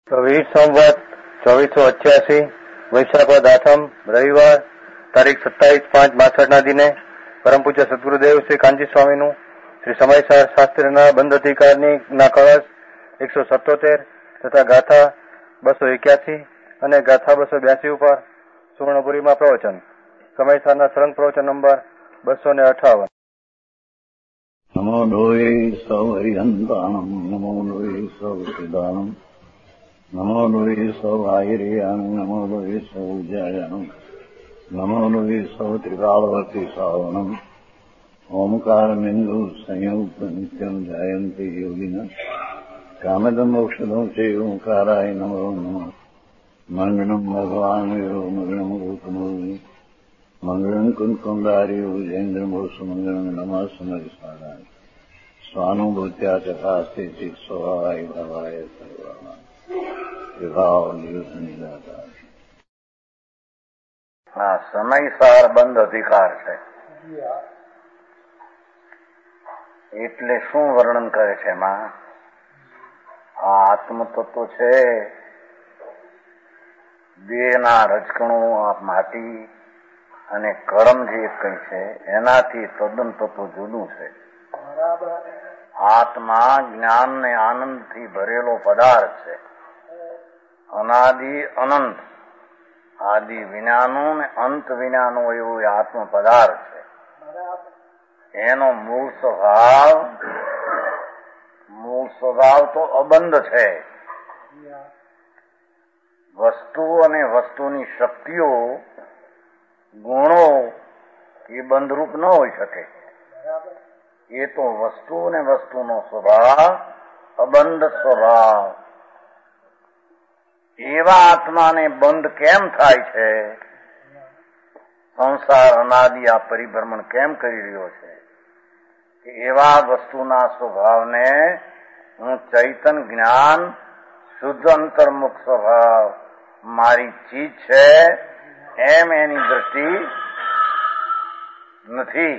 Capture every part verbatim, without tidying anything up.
તો વીસ સંવત ચોવીસો અઠ્યાસી વૈશાખ વદ આઠમ રવિવાર તારીખ સત્તાવીસ પાંચ બાસઠ ના દિને પરમ પૂજ્ય સદગુરુદેવ શ્રી કાંજી સ્વામીનું શ્રી સમયસાર શાસ્ત્રીના બંધ અધિકારની ના કળશ એકસો સત્તોતેર તથા ગાથા બસો એક્યાસી અને ગાથા બસો બ્યાસી ઉપર સુવર્ણપુરીમાં પ્રવચન. સમયસારના સરંગ પ્રવચન નંબર બસો ને અઠાવન. નમો લોહી સૌ હરિહંતાણમ નમો લોહી સૌ સિદ્ધાણમ નમો લોહી સૌ આયર્યાન નમો લોહી સૌ જયાનમ નમો લોહી સૌ ત્રિકાળવતી સાવનમ ઓમકાર બિંદુ સંયુક્ત નિત્યમ જાયંતી યોગિના કામદમ ઔષધમ છે ઓંકારાય નમો નમઃ. મંગળમ ભગવાન વીરો મંગળમ ગૌતમોની મંગળમ કુંકુંદાર્યો જૈન્દ્રમોસુ મંગળમ નમઃ સમરિસારાય સ્વાનુભૂત્યા ચકાસ્તે ચિત સ્વભાવાય ભાવાય સર્વાય વિભાવ નિયુત નિરાકાર. આ સમયસાર બંધ અધિકાર છે. એટલે શું વર્ણન કરે છે એમાં? આ આત્મતત્વ છે, દેહના રજકણો, આ માટી અને કર્મ જે કઈ છે એનાથી તદ્દન તત્વ જુદું છે. આત્મા જ્ઞાન ને આનંદથી ભરેલો પદાર્થ છે. અનાદિ અનંત, આદિ વિનાનું ને અંત વિનાનું એવું આત્મ પદાર્થ છે. એનો મૂળ સ્વભાવ મૂળ સ્વભાવ તો અબંધ છે. વસ્તુ અને વસ્તુની શક્તિઓ, ગુણો એ બંધરૂપ ન હોઈ શકે. એ તો વસ્તુ અને વસ્તુનો સ્વભાવ અબંધ સ્વભાવ. એવા આત્માને બંધ કેમ થાય છે? સંસાર અનાદિ આ પરિભ્રમણ કેમ કરી રહ્યો છે? કે એવા વસ્તુના સ્વભાવને હું ચૈતન જ્ઞાન શુદ્ધ અંતર્મુખ સ્વભાવ મારી ચીજ છે એમ એની દ્રષ્ટિ નથી.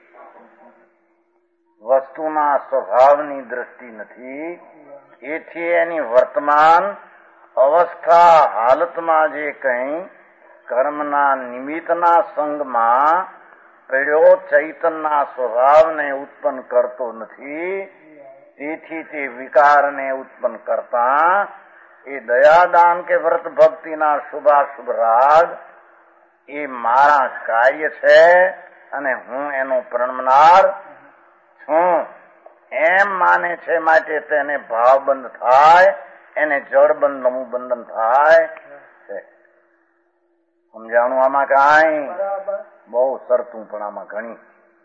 વસ્તુના સ્વભાવની દ્રષ્ટિ નથી. એથી એની વર્તમાન અવસ્થા હાલતમાં જે કંઈ કર્મના નિમિત્તના સંગમાં પડ્યો ચૈતનના સ્વભાવને ઉત્પન્ન કરતો નથી. તેથી તે વિકારને ઉત્પન્ન કરતા એ દયાદાન કે વ્રત ભક્તિના શુભાશુભ રાગ એ મારા કાર્ય છે અને હું એનો પ્રણમનાર છું એમ માને છે. માટે તેને ભાવબંધ થાય, એને જળબંધનું બંધન થાય છે. સમજાણું આમાં કાંઈ? બહુ સરતું પણ આમાં ઘણી.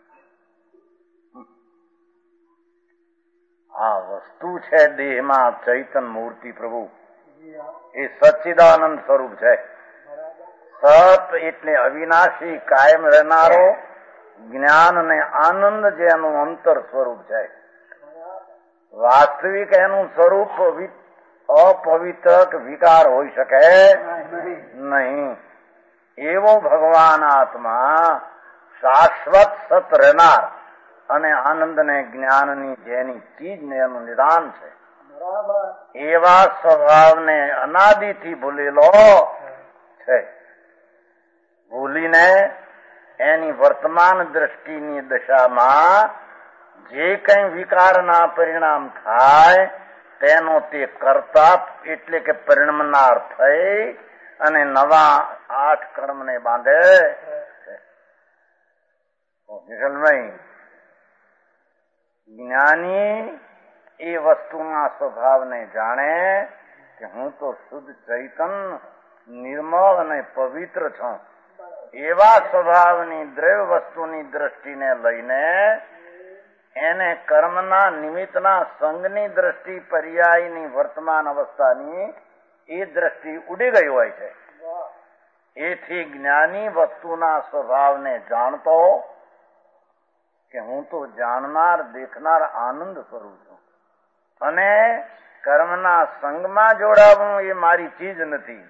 આ વસ્તુ છે દેહમાં ચૈતન મૂર્તિ પ્રભુ, એ સચ્ચિદાનંદ સ્વરૂપ છે. સત એટલે અવિનાશી કાયમ રહેનારો જ્ઞાન અને આનંદ જેનું અંતર સ્વરૂપ છે. વાસ્તવિક એનું સ્વરૂપ અપવિત્ર વિકાર હોઈ શકે નહીં. એવો ભગવાન આત્મા શાશ્વત સત રહેનાર અને આનંદ ને જ્ઞાનની જેની ચીજ ને એનું નિદાન છે. એવા સ્વભાવને અનાદિથી ભૂલેલો છે. ભૂલીને એની વર્તમાન દ્રષ્ટિની દશામાં જે કંઈ વિકારના પરિણામ થાય તેનો તે કરતા એટલે કે પરિણમનાર થઈ અને નવા આઠ કર્મને બાંધે છે. જ્ઞાની એ વસ્તુના સ્વભાવને જાણે કે હું તો શુદ્ધ ચૈતન નિર્મળ અને પવિત્ર છું. એવા સ્વભાવની દ્રવ્ય વસ્તુની દ્રષ્ટિને લઈને એને કર્મના નિમિત્તના સંગની દ્રષ્ટિ પર્યાયની વર્તમાન અવસ્થાની એ દ્રષ્ટિ ઉડી ગઈ હોય છે. એથી જ્ઞાની વસ્તુના સ્વભાવને જાણતો કે હું તો જાણનાર દેખનાર આનંદ સ્વરૂપ છું અને કર્મના સંગમાં જોડાવું એ મારી ચીજ નથી.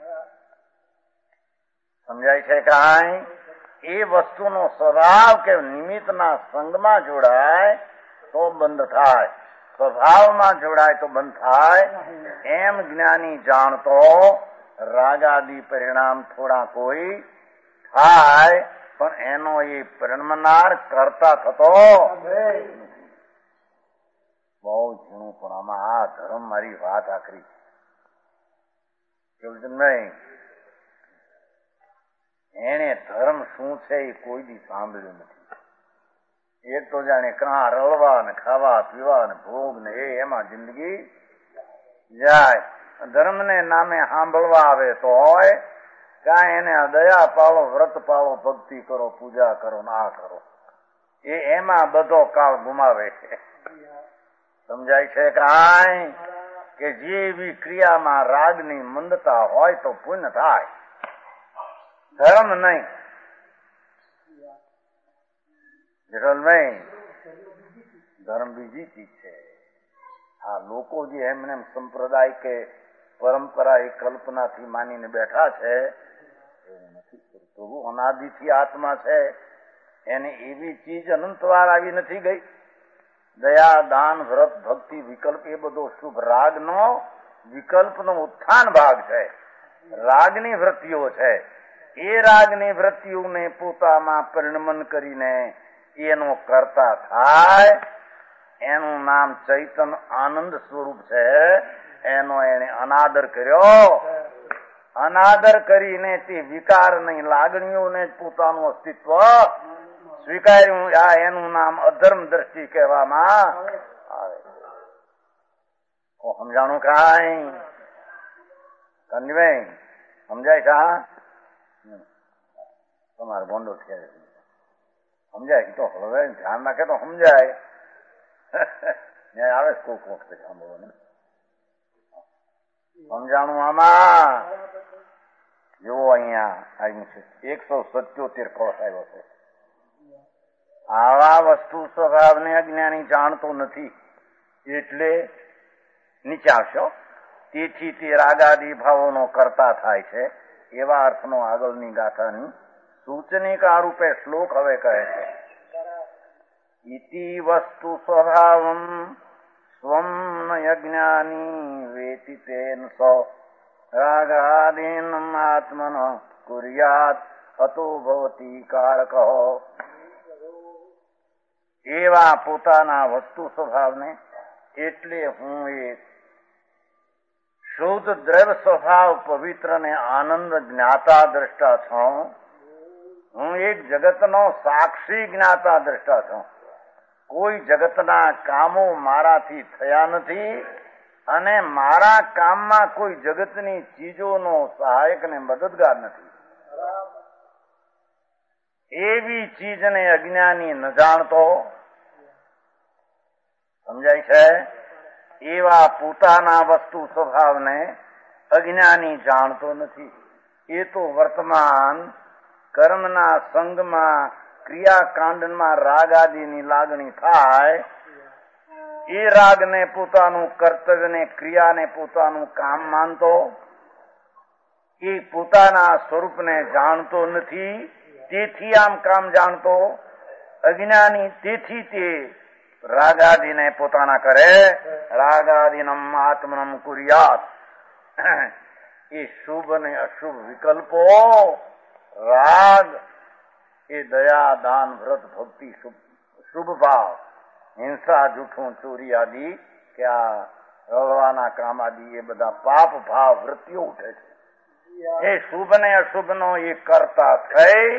સમજાય છે કાંઈ? એ વસ્તુનો સ્વભાવ કે નિમિત્તના સંગમાં જોડાય તો બંધ થાય, સ્વભાવમાં જોડાય તો બંધ થાય, એમ જ્ઞાની જાણતો રાગાદી પરિણામ થોડા કોઈ થાય, પણ એનો એ પરિણમનાર કરતા થતો બહુ ઝીણું. પણ આમાં આ ધર્મ મારી વાત આખરી કેવું છે નહીં. એને ધર્મ શું છે એ કોઈ દી સાંભળ્યું નથી. એક તો જાણે કાં રળવા ને ખાવા પીવા ને ભોગ ને એ એમાં જિંદગી જાય. ધર્મ ને નામે સાંભળવા આવે તો હોય કાંઈ એને દયા પાળો, વ્રત પાળો, ભક્તિ કરો, પૂજા કરો, ના કરો, એ એમાં બધો કાળ ગુમાવે છે. સમજાય છે કાંઈ? કે જે એવી ક્રિયામાં રાગની મંદતા હોય તો પુણ્ય થાય, ધર્મ નહીં. નહીં ધર્મ બીજી ચીજ છે. આ લોકો જે એમને સંપ્રદાય કે પરંપરા એ કલ્પનાથી માનીને બેઠા છે એવું નથી. પ્રભુ અનાદિથી આત્મા છે, એને એવી ચીજ અનંતવાર આવી નથી ગઈ. દયા, દાન, વ્રત, ભક્તિ, વિકલ્પ એ બધો શુભ રાગનો વિકલ્પનો ઉત્થાન ભાગ છે. રાગની વૃત્તિઓ છે. એ રાગની વૃત્તિઓને પોતામાં પરિણમન કરીને એનો કરતા થાય, એનું નામ ચૈતન આનંદ સ્વરૂપ છે. એનો એને અનાદર કર્યો. અનાદર કરીને તે વિકારની લાગણીઓને પોતાનું અસ્તિત્વ સ્વીકાર્યું. આ એનું નામ અધર્મ દ્રષ્ટિ કહેવામાં આવે. સમજાણું કાંઈ? કંજભાઈ સમજાય છે? તમારે બોંડો છે સમજાય તો હવે ધ્યાન રાખે તો સમજાય. આવે કોક વખતે સાંભળવાનું સમજાણું. આમાં જુઓ અહીંયા આવ્યું છે એકસો સત્યોતેર કળશ આવ્યો છે. આવા વસ્તુ સ્વભાવને અજ્ઞાની જાણતો નથી એટલે નીચે આવશો. તેથી તે રાગાદી ભાવોનો કરતા થાય છે. એવા અર્થનો આગળની ગાથાની સૂચનિકા રૂપે શ્લોક હવે કહે છે. ઇતિ વસ્તુ સ્વભાવમ સ્વમ યજ્ઞાની વેતિ તેન સો રાગાદીન આત્મન કુર્યાત અતો ભવતી કારકઃ. એવા પોતાના વસ્તુ સ્વભાવને એટલે હું એક શુદ્ધ દ્રવ્ય સ્વભાવ પવિત્ર ને આનંદ જ્ઞાતા દ્રષ્ટા છું. હું એક જગતનો સાક્ષી જ્ઞાતા દ્રષ્ટા છું. કોઈ જગતના કામો મારાથી થયા નથી અને મારા કામમાં કોઈ જગતની ચીજોનો સહાયક ને મદદગાર નથી. એવી ચીજને અજ્ઞાની ન જાણતો. સમજાય છે? એવા પોતાના વસ્તુ સ્વભાવને અજ્ઞાની જાણતો નથી. એ તો વર્તમાન કર્મના સંગમાં ક્રિયાકાંડમાં રાગ આદિની લાગણી થાય, એ રાગને પોતાનું કર્તવ્યને ક્રિયાને પોતાનું કામ માનતો, એ પોતાના સ્વરૂપને જાણતો નથી. તેથી આમ કામ જાણતો અજ્ઞાની. તેથી તે રાગાદિને પોતાના કરે. રાગાદિનમ આત્મનમ કુર્યાત. એ શુભ અને અશુભ વિકલ્પો, રાગ એ દયા, દાન, વ્રત, ભક્તિ, શુભ ભાવ, હિંસા, જૂઠું, ચોરી આદિ કે આ રળવાના કામ આદિ એ બધા પાપ ભાવ વૃત્તિઓ ઉઠે છે. એ શુભ ને અશુભ નો એ કરતા થઈ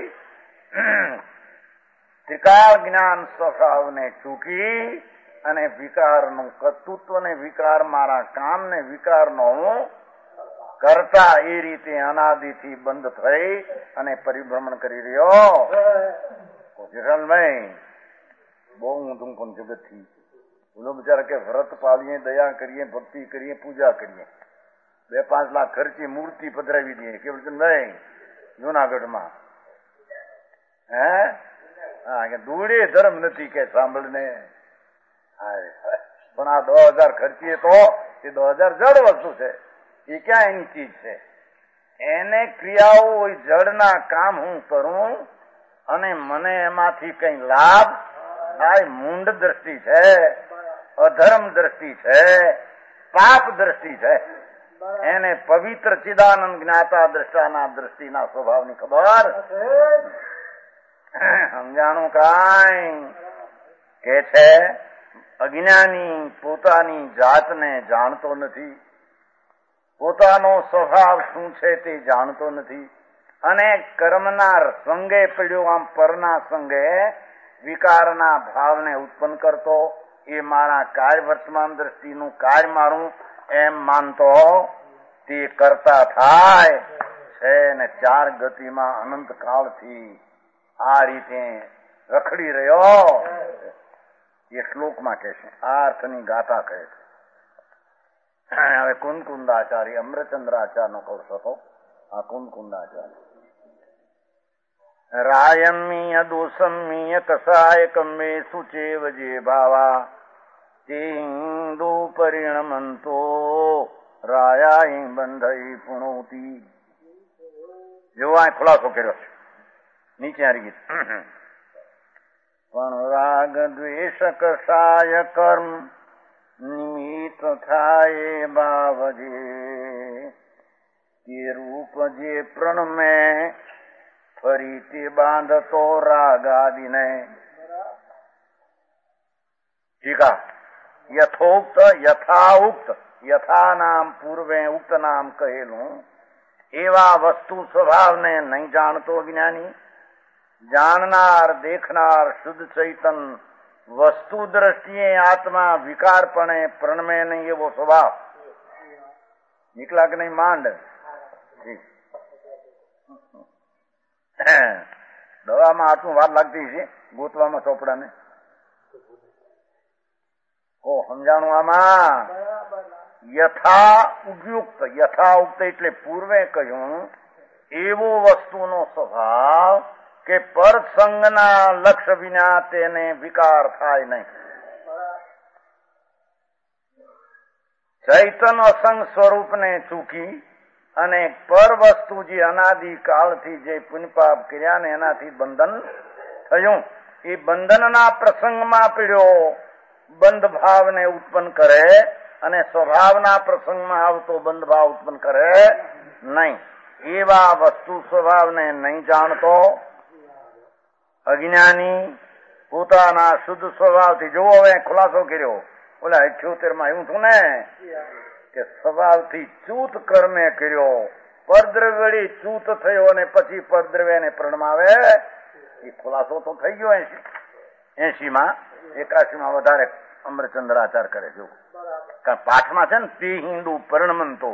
ત્રિકાળ જ્ઞાન સ્વભાવને ચૂકી અને વિકારનું કર્તૃત્વ ને વિકાર મારા કામ ને વિકારનો હું કરતા એ રીતે અનાદિથી બંધ થઈ અને પરિભ્રમણ કરી રહ્યો. જેઠાલભાઈ બહુ ઊંધું પણ જગત થી બોલો બિચારા કે વ્રત પાળીએ, દયા કરીએ, ભક્તિ કરીએ, પૂજા કરીએ, બે પાંચ લાખ ખર્ચી મૂર્તિ પધરાવી દઈએ કેવું નહીં જુનાગઢમાં. હે હા કે દૂડે ધર્મ નથી કે સાંભળને. પણ આ દસ હજાર ખર્ચીએ તો એ દસ હજાર જડ વસ્તુ છે. એ ક્યાં એની ચીજ છે? એને ક્રિયાઓ જડના કામ હું કરું અને મને એમાંથી કઈ લાભ થાય, મૂંડ દ્રષ્ટિ છે. અધર્મ દ્રષ્ટિ છે, પાપ દ્રષ્ટિ છે. એને પવિત્ર ચિદાનંદ જ્ઞાતા દ્રષ્ટાના દ્રષ્ટિના સ્વભાવની ખબર સમજાણું કાંઈ કે છે. અજ્ઞાની પોતાની જાતને જાણતો નથી, પોતાનો સ્વભાવ શું છે તે જાણતો નથી, અને કર્મના સંગે પડ્યો આમ પરના સંગે વિકારના ભાવને ઉત્પન્ન કરતો, એ મારા કાર્ય વર્તમાન દ્રષ્ટિનું કાર્ય મારું એમ માનતો તે કરતા થાય છે ને ચાર ગતિમાં અનંત કાળથી આ રીતે રખડી રહ્યો. એ શ્લોકમાં કહે છે, આ અર્થની ગાથા કહે છે. હવે કુંદકુંદાચાર્ય અમૃતચંદ્રાચાર્યનો કોર્સ હતો. આ કુંદકુંદાચાર્ય રાયમીય દોષમીય કસાયકમ મે સુચેવ જે ભાવા તે હિન્દુ પરિણમંતો રાયા બંધઈ પુણોતી. જેવો આ ખુલાસો કર્યો છે નીચે હારી ગીત. પણ રાગ દ્વેષ કસાય કર્મ નિમિત્ત થાય ભાવ જે તે રૂપ જે પ્રણમે ફરી તે બાંધતો રાગાદિને. ઠીકા યથોક્ત યથાઉક્ત યથા નામ પૂર્વે ઉક્ત નામ કહેલું એવા વસ્તુ સ્વભાવને નહીં જાણતો જ્ઞાની. જાણનાર દેખનાર શુદ્ધ ચૈતન વસ્તુ દ્રષ્ટિએ આત્મા વિકારપણે પ્રણમે નહીં એવો સ્વભાવ. નીકળા કે નહીં માંડ. દવામાં આટલું વાર લાગતી છે ગોતવામાં ચોપડાને. ઓ સમજાણું આમાં યથા ઉપયુક્ત. યથા ઉક્ત એટલે પૂર્વે કહ્યું એવો વસ્તુનો સ્વભાવ કે પરસંગના લક્ષ્ય વિના તેને વિકાર થાય નહીં. ચૈતન અસંગ સ્વરૂપને ચૂકી અને પર વસ્તુ જે અનાદિ કાળથી જે પુણ્યપાપ કર્યા ને એનાથી બંધન થયું, એ બંધનના પ્રસંગમાં પીડ્યો બંધ ભાવને ઉત્પન્ન કરે અને સ્વભાવના પ્રસંગમાં આવતો બંધ ભાવ ઉત્પન્ન કરે નહીં. એવા વસ્તુ સ્વભાવને નહીં જાણતો અજ્ઞાની પોતાના શુદ્ધ સ્વભાવથી. જોવો હવે ખુલાસો કર્યો ઓલા અઠ્યોતેર માં એવું છું ને કે સ્વભાવથી ચૂત કર્મે કર્યો, પરદ્રવ્ય ચૂત થયો અને પછી પરદ્રવ્યને પ્રણમાવે. એ ખુલાસો તો થઈ ગયો એસી એસી માં એકાશી માં વધારે અમરચંદ્રાચાર કરે છે. પાઠમાં છે ને તે હિન્દુ પરિણમંતો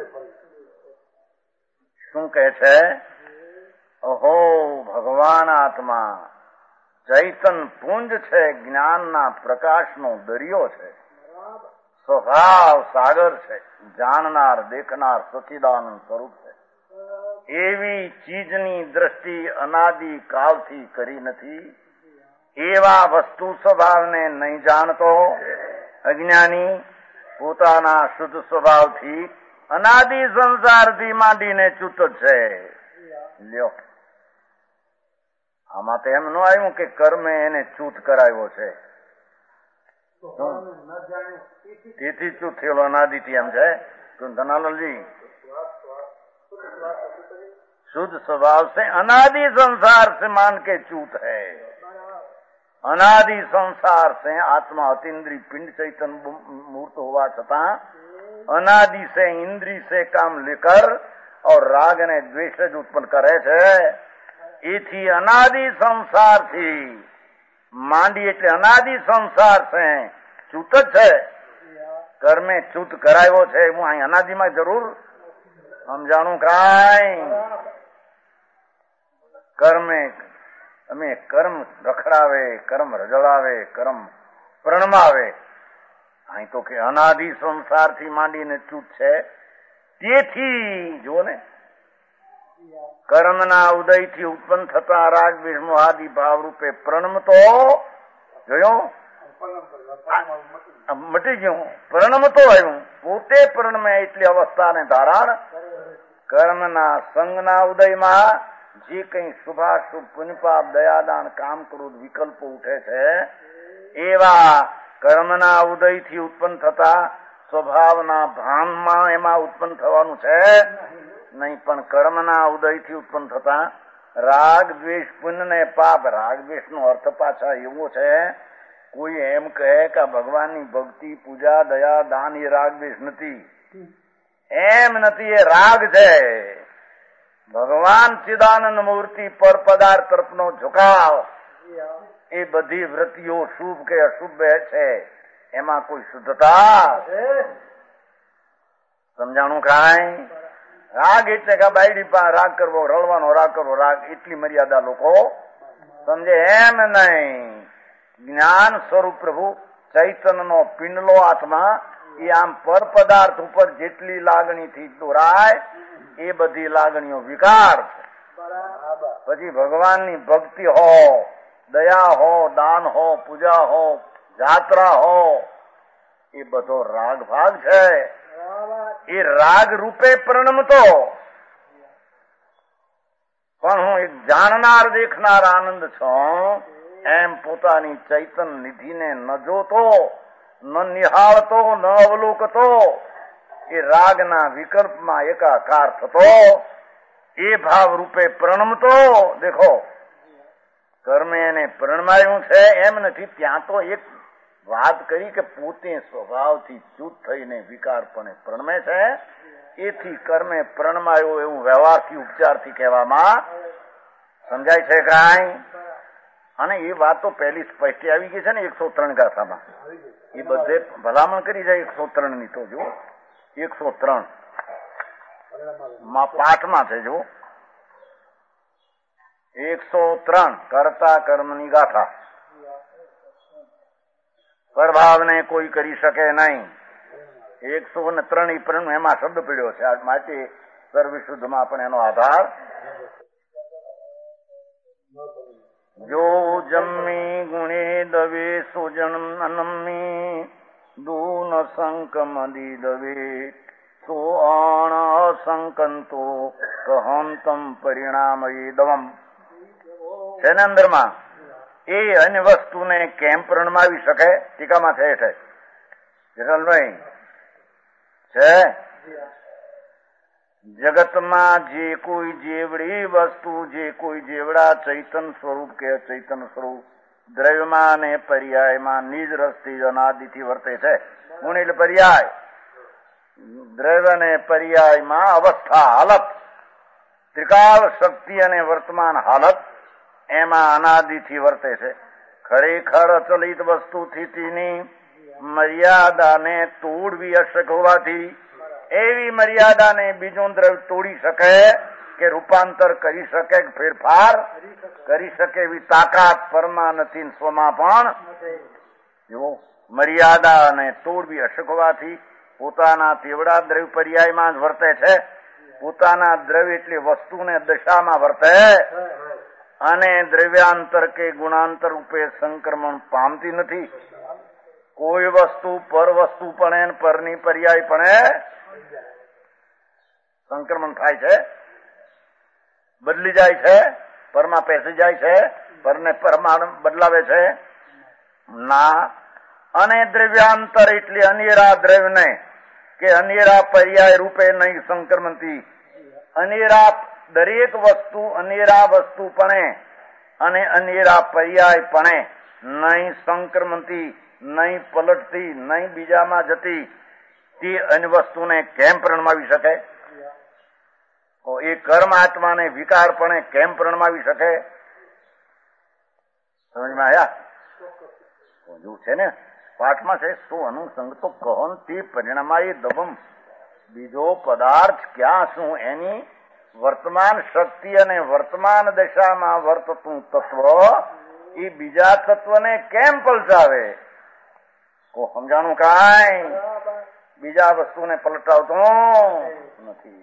શું કહે છે? અહો ભગવાન આત્મા ચૈતન પુંજ છે, જ્ઞાનના પ્રકાશનો દરિયો છે, સ્વભાવ સાગર છે, જાણનાર દેખનાર સચ્ચિદાનંદ સ્વરૂપ છે. એવી ચીજની દ્રષ્ટિ અનાદિ કાળથી કરી નથી. એવા વસ્તુ સ્વભાવને નહીં જાણતો અજ્ઞાની પોતાના શુદ્ધ સ્વભાવથી અનાદિ સંસારથી માંડીને ચૂત છે. લ્યો આમાં તો એમ ન આવ્યું કે કર્મે એને ચૂત કરાવ્યો છે તેથી ચૂત થયેલો અનાદિથી એમ છે. ધનાલજી शुद्ध स्वभाव से अनादि संसार से मान के चूत है. अनादि संसार से आत्मा अतीन्द्रिय पिंड चैतन मूर्त हुआ छता अनादि से इंद्रिय से काम लेकर और राग ने द्वेष જ ઉત્પન્ન કરે છે. એથી અનાદિ સંસાર થી માંડી એટલે અનાદિ સંસાર છે ચૂત જ છે. કર્મે ચૂત કરાયો છે. હું અહીં અનાદિમાં જરૂર સમજાણું કાંઈ કર્મે અમે કર્મ રખડાવે, કર્મ રજળાવે, કર્મ પ્રણમાવે. અહીં તો કે અનાદિ સંસારથી માંડીને ચૂત છે. તેથી જો ને કર્મના ઉદયથી ઉત્પન્ન થતા રાગ વિષ્ણુ આદિ ભાવ રૂપે પ્રણમતો જોયો મટી ગયું. પ્રણમતો આવ્યું પોતે પ્રણમે એટલી અવસ્થાને ધારણ કર્મના સંગના ઉદયમાં જે કઈ શુભાશુભ પુણ્યપાપ દયાદાન કામ ક્રોધ વિકલ્પો ઉઠે છે એવા કર્મના ઉદયથી ઉત્પન્ન થતા સ્વભાવના ભાનમાં એમાં ઉત્પન્ન થવાનું છે નહીં, પણ કર્મના ઉદયથી ઉત્પન્ન થતા રાગ દ્વેષ પુણ્ય ને પાપ. રાગ દ્વેષ નો અર્થ પાછા એવો છે, કોઈ એમ કહે કે ભગવાનની ભક્તિ પૂજા દયા દાન એ રાગ દ્વેષ નથી. એમ નથી, એ રાગ છે. ભગવાન ચિદાનંદ મૂર્તિ પર પદાર્થ તરફનો ઝુકાવ એ બધી વૃત્તિઓ શુભ કે અશુભ છે, એમાં કોઈ શુદ્ધતા સમજાણું કાંઈ? રાગ એટલે કે બાયડી પા રાગ કરવો, રળવાનો રાગ કરવો, રાગ એટલી મર્યાદા લોકો સમજે એમ નહીં. જ્ઞાન સ્વરૂપ પ્રભુ ચૈતન્યનો પિંડલો આત્મા એ આમ પર પદાર્થ ઉપર જેટલી લાગણીથી દોરાય એ બધી લાગણીઓ વિકાર છે. પછી ભગવાનની ભક્તિ હો, દયા હો, દાન હો, પૂજા હો, જાત્રા હો, એ બધો રાગ ભાગ છે. એ રાગ રૂપે પરિણમતો, પણ હું એક જાણનાર દેખનાર આનંદ છું એમ પોતાની ચૈતન્ય નિધિને ન જોતો, ન નિહાળતો, ન અવલોકતો, એ રાગના વિકલ્પમાં એકાકાર થતો, એ ભાવ રૂપે પ્રણમતો. દેખો, કર્મે એને પ્રણમાયું છે એમ નથી. ત્યાં તો એક વાત કરી કે પોતે સ્વભાવથી ચૂત થઈને વિકારપણે પ્રણમે છે, એથી કર્મે પ્રણમાયો એવું વ્યવહારથી ઉપચારથી કહેવામાં સમજાય છે કાંઈ? અને એ વાત તો પહેલી સ્પષ્ટ આવી ગઈ છે ને એકસો ત્રણ ગાથામાં. એ બધે ભલામણ કરી જાય એકસો ત્રણ ની. તો જો એકસો ત્રણ માં પાઠમાં છે, જો એકસો ત્રણ કર્તા કર્મની ગાથા. પ્રભાવને કોઈ કરી શકે નહીં. એકસો ને ત્રણ પ્રણ એમાં શબ્દ પડ્યો છે. આ માટે સર્વશુદ્ધમાં પણ એનો આધાર. જો જમ્મી ગુણે દવે સુજન અનમ્મી દૂન સંકમદી દવે તો અણ અસંકંતો કહંતમ પરિણામયે દવમ છે ને અંદરમાં. એ અન્ય વસ્તુને કેમ પ્રણમાવી શકે? ટીકામાં છે છે વિઠ્ઠલભાઈ છે. જગતમાં જે કોઈ જેવડી વસ્તુ, જે કોઈ જેવડા ચૈતન સ્વરૂપ કે ચૈતન સ્વરૂપ દ્રવ્યમાં ને પર્યાયમાં નિજ રસથી અનાદિથી વર્તે છે. ગુણ એટલે પર્યાય. દ્રવ્ય ને પર્યાયમાં અવસ્થા હાલત, ત્રિકાળ શક્તિ અને વર્તમાન હાલત એમાં અનાદિથી વર્તે છે. ખરેખર અચલિત વસ્તુ સ્થિતિની મર્યાદાને તોડવી અશક્ય હોવાથી એવી મર્યાદાને બીજું દ્રવ્ય તોડી શકે કે રૂપાંતર કરી શકે, ફેરફાર કરી શકે એવી તાકાત પરમાં નથી, સ્વમાં પણ. જો મર્યાદાને તોડવી અશક્ય હોવાથી પોતાના તેવડા દ્રવ્ય પર્યાયમાં જ વર્તે છે. પોતાના દ્રવ્ય એટલે વસ્તુને દશામાં વર્તે અને દ્રવ્યાંતર કે ગુણાંતર રૂપે સંક્રમણ પામતી નથી. કોઈ વસ્તુ પર વસ્તુ પણ પરની પર્યાય પણ સંક્રમણ થાય છે, બદલી જાય છે, પરમાં પેસી જાય છે, પરને પરમાં બદલાવે છે ના. અને દ્રવ્યાંતર એટલે અનેરા દ્રવ્યને કે અનેરા પર્યાય રૂપે નહીં સંક્રમણથી. અનેરા દરેક વસ્તુ અનેરા વસ્તુ પણ અને અનેરા પર્યાય પણ નહીં સંક્રમણથી, નહીં પલટતી, નહીં બીજામાં જતી તે અન્ય વસ્તુને કેમ પ્રણમાવી શકે? એ કર્મ આત્માને વિકારપણે કેમ પ્રણમાવી શકે? સમજમાં આવ્યા? જો છે ને પાઠમાં છે, શું અનુસંગ તો કહન તે પરિણામાય દબમ. બીજો પદાર્થ ક્યાં શું એની વર્તમાન શક્તિ અને વર્તમાન દશામાં વર્તતું તત્વ એ બીજા તત્વને કેમ પલટાવે? કો સમજાણું કાંઈ? બીજા વસ્તુને પલટાવતો નથી.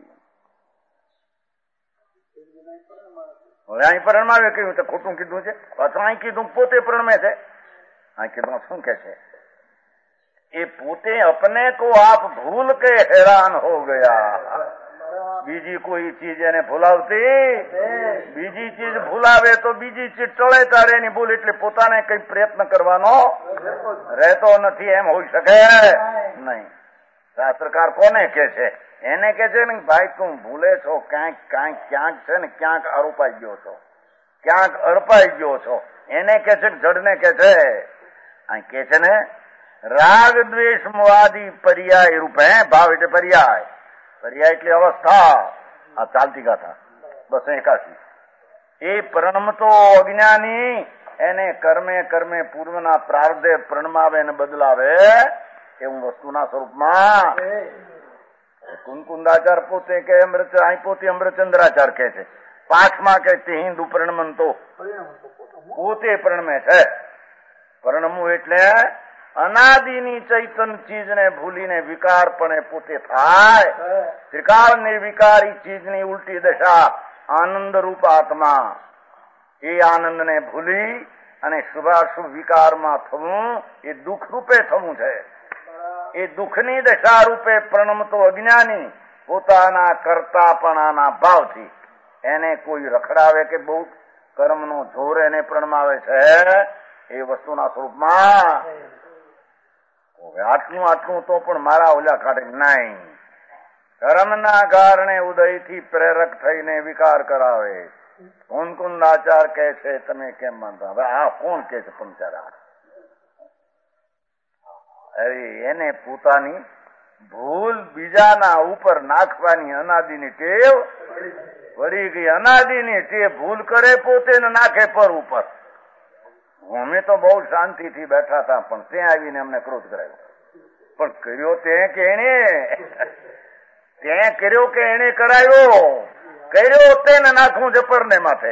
હવે અહીં પ્રણમાવે કહ્યું તો ખોટું કીધું છે. પાછું અહીં કીધું પોતે પ્રણમે છે. અહીં કીધું શું કે છે? એ પોતે અપને કો આપ ભૂલ કે હેરાન હો ગયા. બીજી કોઈ ચીજ એને ભૂલાવતી, બીજી ચીજ ભૂલાવે તો બીજી ચીજ ટળે તારે એની ભૂલ, એટલે પોતાને કઈ પ્રયત્ન કરવાનો રહેતો નથી એમ હોઈ શકે નહીં. શાસ્ત્રકાર કોને કે છે? એને કે છે ને ભાઈ તું ભૂલે છો, ક્યાંક ક્યાંક ક્યાંક છે ને ક્યાંક અરૂપાઈ ગયો છો, ક્યાંક અર્પાઈ ગયો છો. એને કે છે જડને કે છે, અહીં કે છે ને રાગ દ્વેષ મોહાદી પર્યાય રૂપ હે. ભાવ એટલે પર્યાય, પર્યાય એટલે અવસ્થા. આ ચાલતી ગાથા બસો એકાશી. એ પ્રણમતો અજ્ઞાની એને કર્મે કર્મે પૂર્વના પ્રારબ્ધે પ્રણમાવે અને બદલાવે એવું વસ્તુના સ્વરૂપમાં. કુંકુંદાચાર પોતે કે અમૃત, અહીં પોતે અમૃતચંદ્રાચાર કે છે. પાઠમાં કે તે હિન્દુ પ્રણમંતો પોતે પ્રણમે છે. પ્રણમવું એટલે અનાદિની ચૈતન ચીજને ભૂલીને વિકારપણે પોતે થાય. ત્રિકાળ નિર્વિકારી ચીજની ઉલટી દશા આનંદ રૂપ આત્મા. એ આનંદને ભૂલી અને શુભાશુભ વિકારમાં થવું એ દુઃખ રૂપે થવું છે. એ દુઃખની દશા રૂપે પ્રણમતો અજ્ઞાની પોતાના કરતાપણાના ભાવથી એને કોઈ રખડાવે કે બહુ કર્મનો જોર એને પ્રણમાવે છે એ વસ્તુના સ્વરૂપમાં. આટલું આટલું તો પણ મારા ઓલા કાઢે નહીં. કર્મના કારણે ઉદયથી પ્રેરક થઈને વિકાર કરાવે. કુંકુંદાચાર કહે છે તમે કેમ માનતા? હવે આ કોણ કે છે પંચારા? અરે એને પોતાની ભૂલ બીજાના ઉપર નાખવાની અનાદિની ટેવ વળી ગઈ. અનાદિની ટેવ ભૂલ કરે પોતે ને નાખે પર ઉપર. અમે તો બહુ શાંતિથી બેઠા હતા પણ ત્યાં આવીને અમને ક્રોધ કરાયો. પણ કર્યો તે કે એને તે કર્યો કે એને કરાયો? કર્યો તેને નાખવું જપરને માથે.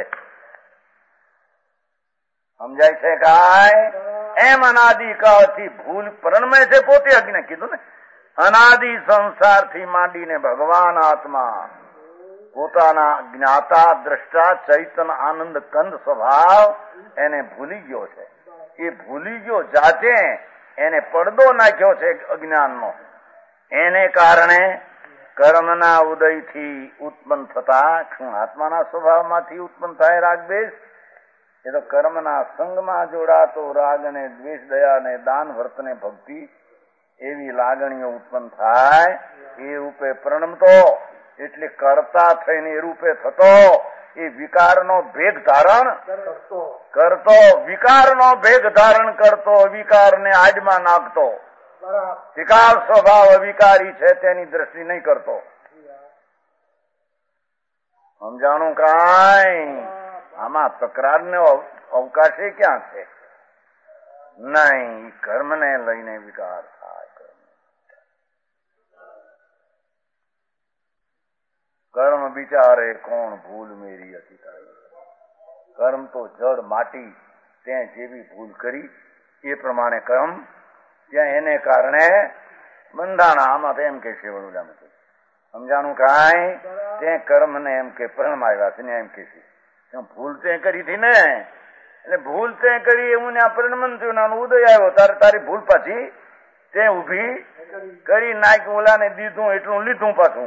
સમજાય છે કાય? એમ અનાદિ કાળથી ભૂલ પ્રણમે છે પોતે. અગ્નિ કીધું ને અનાદિ સંસારથી માંડીને ભગવાન આત્મા પોતાના જ્ઞાતા દ્રષ્ટા ચૈતન આનંદ કંદ સ્વભાવ એને ભૂલી ગયો છે. એ ભૂલી ગયો જાતે એને પડદો નાખ્યો છે અજ્ઞાનનો. એને કારણે કર્મના ઉદયથી ઉત્પન્ન થતા શું આત્માના સ્વભાવમાંથી ઉત્પન્ન થાય રાગદ્વેષ? એ તો કર્મના સંગમાં જોડાતો રાગ અને દ્વેષ, દયા અને દાન, વર્ત ને ભક્તિ એવી લાગણીઓ ઉત્પન્ન થાય. એ રૂપે પ્રણમતો એટલે કરતા થઈને એ રૂપે થતો એ વિકારનો ભેગ ધારણ કરતો, વિકારનો ભેગ ધારણ કરતો, વિકારને આડમાં નાખતો. વિકાર સ્વભાવ અવિકારી છે તેની દ્રષ્ટિ નહીં કરતો. સમજાણું કાંઈ? આમાં તકરારનો અવકાશે ક્યાં છે? નહીં. કર્મને લઈને વિકાર થાય. કર્મ બિચારે કોણ ભૂલ મેરી હતી તારી. કર્મ તો જળ માટી, તે જેવી ભૂલ કરી એ પ્રમાણે કર્મ ત્યાં એને કારણે બંધાણા. આમાં તો એમ કે છે વડોદરામાં સમજાણું કાંઈ? તે કર્મને એમ કે પ્રણમાવ્યા છે ને એમ કે છે ભૂલ તે કરી હતી ને એટલે ભૂલ તે કરી એવું આ પરિણમન થયું. ઉદય આવ્યો તારે તારી ભૂલ પાછી તે ઉભી કરી નાખી. ઓલાને દીધું એટલું લીધું પાછું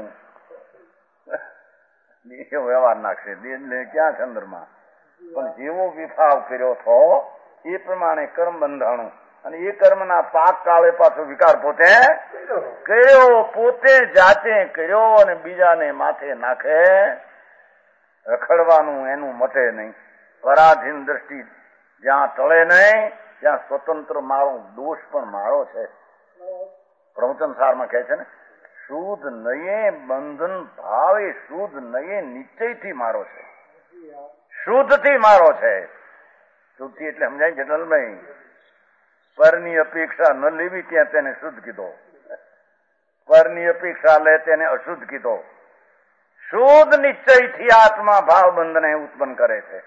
વ્યવહાર નાખશે ક્યાં ચંદ્રમાં. પણ જેવો વિભાવ કર્યો હતો એ પ્રમાણે કર્મ બંધાણું અને એ કર્મના પાક કાળે પાછો વિકાર પોતે કર્યો. પોતે જાતે કર્યો અને બીજાને માથે નાખે. રખડવાનું એનું મટે નહીં. પરાધીન દ્રષ્ટિ જ્યાં ટળે નહીં ત્યાં સ્વતંત્ર મારો દોષ પણ મારો છે. પ્રવચન સારમાં કહે છે ને શુદ્ધ નયે બંધન ભાવ એ શુદ્ધ નયે નિશ્ચયથી મારો છે. શુદ્ધથી મારો છે. શુદ્ધથી એટલે સમજાય જનરલભાઈ પરની અપેક્ષા ન લેવી ત્યાં તેને શુદ્ધ કીધો. પરની અપેક્ષા લે તેને અશુદ્ધ કીધો. શુદ્ધ નિશ્ચયથી આત્મા ભાવ બંધને ઉત્પન્ન કરે છે.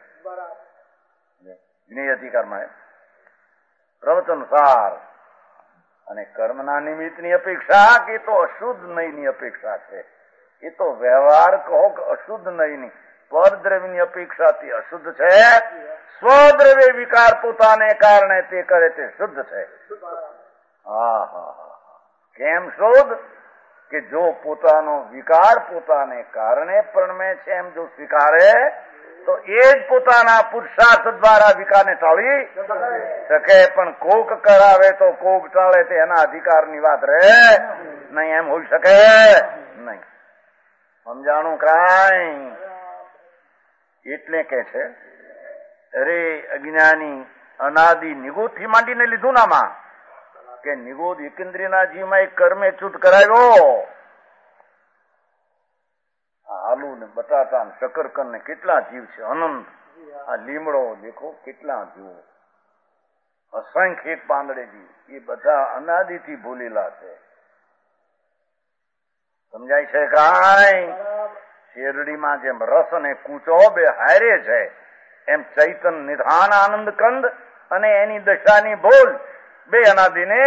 અધિકારમાં પ્રવચન સાર અને કર્મના નિમિત્તની અપેક્ષા કે તો અશુદ્ધ નયની અપેક્ષા છે. એ તો વ્યવહાર કહો કે અશુદ્ધ નયની પરદ્રવ્યની અપેક્ષાથી અશુદ્ધ છે. સ્વદ્રવ્ય વિકાર પોતાને કારણે તે કરે તે શુદ્ધ છે. હા હા હા. કેમ શુદ્ધ? કે જો પોતાનો વિકાર પોતાને કારણે પરણમે છે એમ જો સ્વીકારે તો એ જ પોતાના પુરુષાર્થ દ્વારા વિકારને ટાળી શકે. પણ કોક કરાવે તો કોક ટાળે તે એના અધિકારની વાત રહે નહીં, એમ હોઈ શકે નહીં. સમજાણું કાંઈ? એટલે કે છે અરે અજ્ઞાની અનાદિ નિગોદ થી માંડીને લીધું નામાં કે નિગોદ એકેન્દ્રિયના જીવમાં એક કર્મે છૂટ કરાવ્યો. આલુ ને બટાટા ને શકરકંદ ને કેટલા જીવ છે અનંત. આ લીમડો દેખો કેટલા જીવો, અસંખ્ય એક પાંદડે જીવ, એ બધા અનાદિથી ભૂલેલા છે. સમજાય છે કાંઈ? શેરડીમાં જેમ રસ અને કૂચો બે હારે છે એમ ચૈતન નિધાન આનંદ કંદ અને એની દશાની ભૂલ બે અનાદિને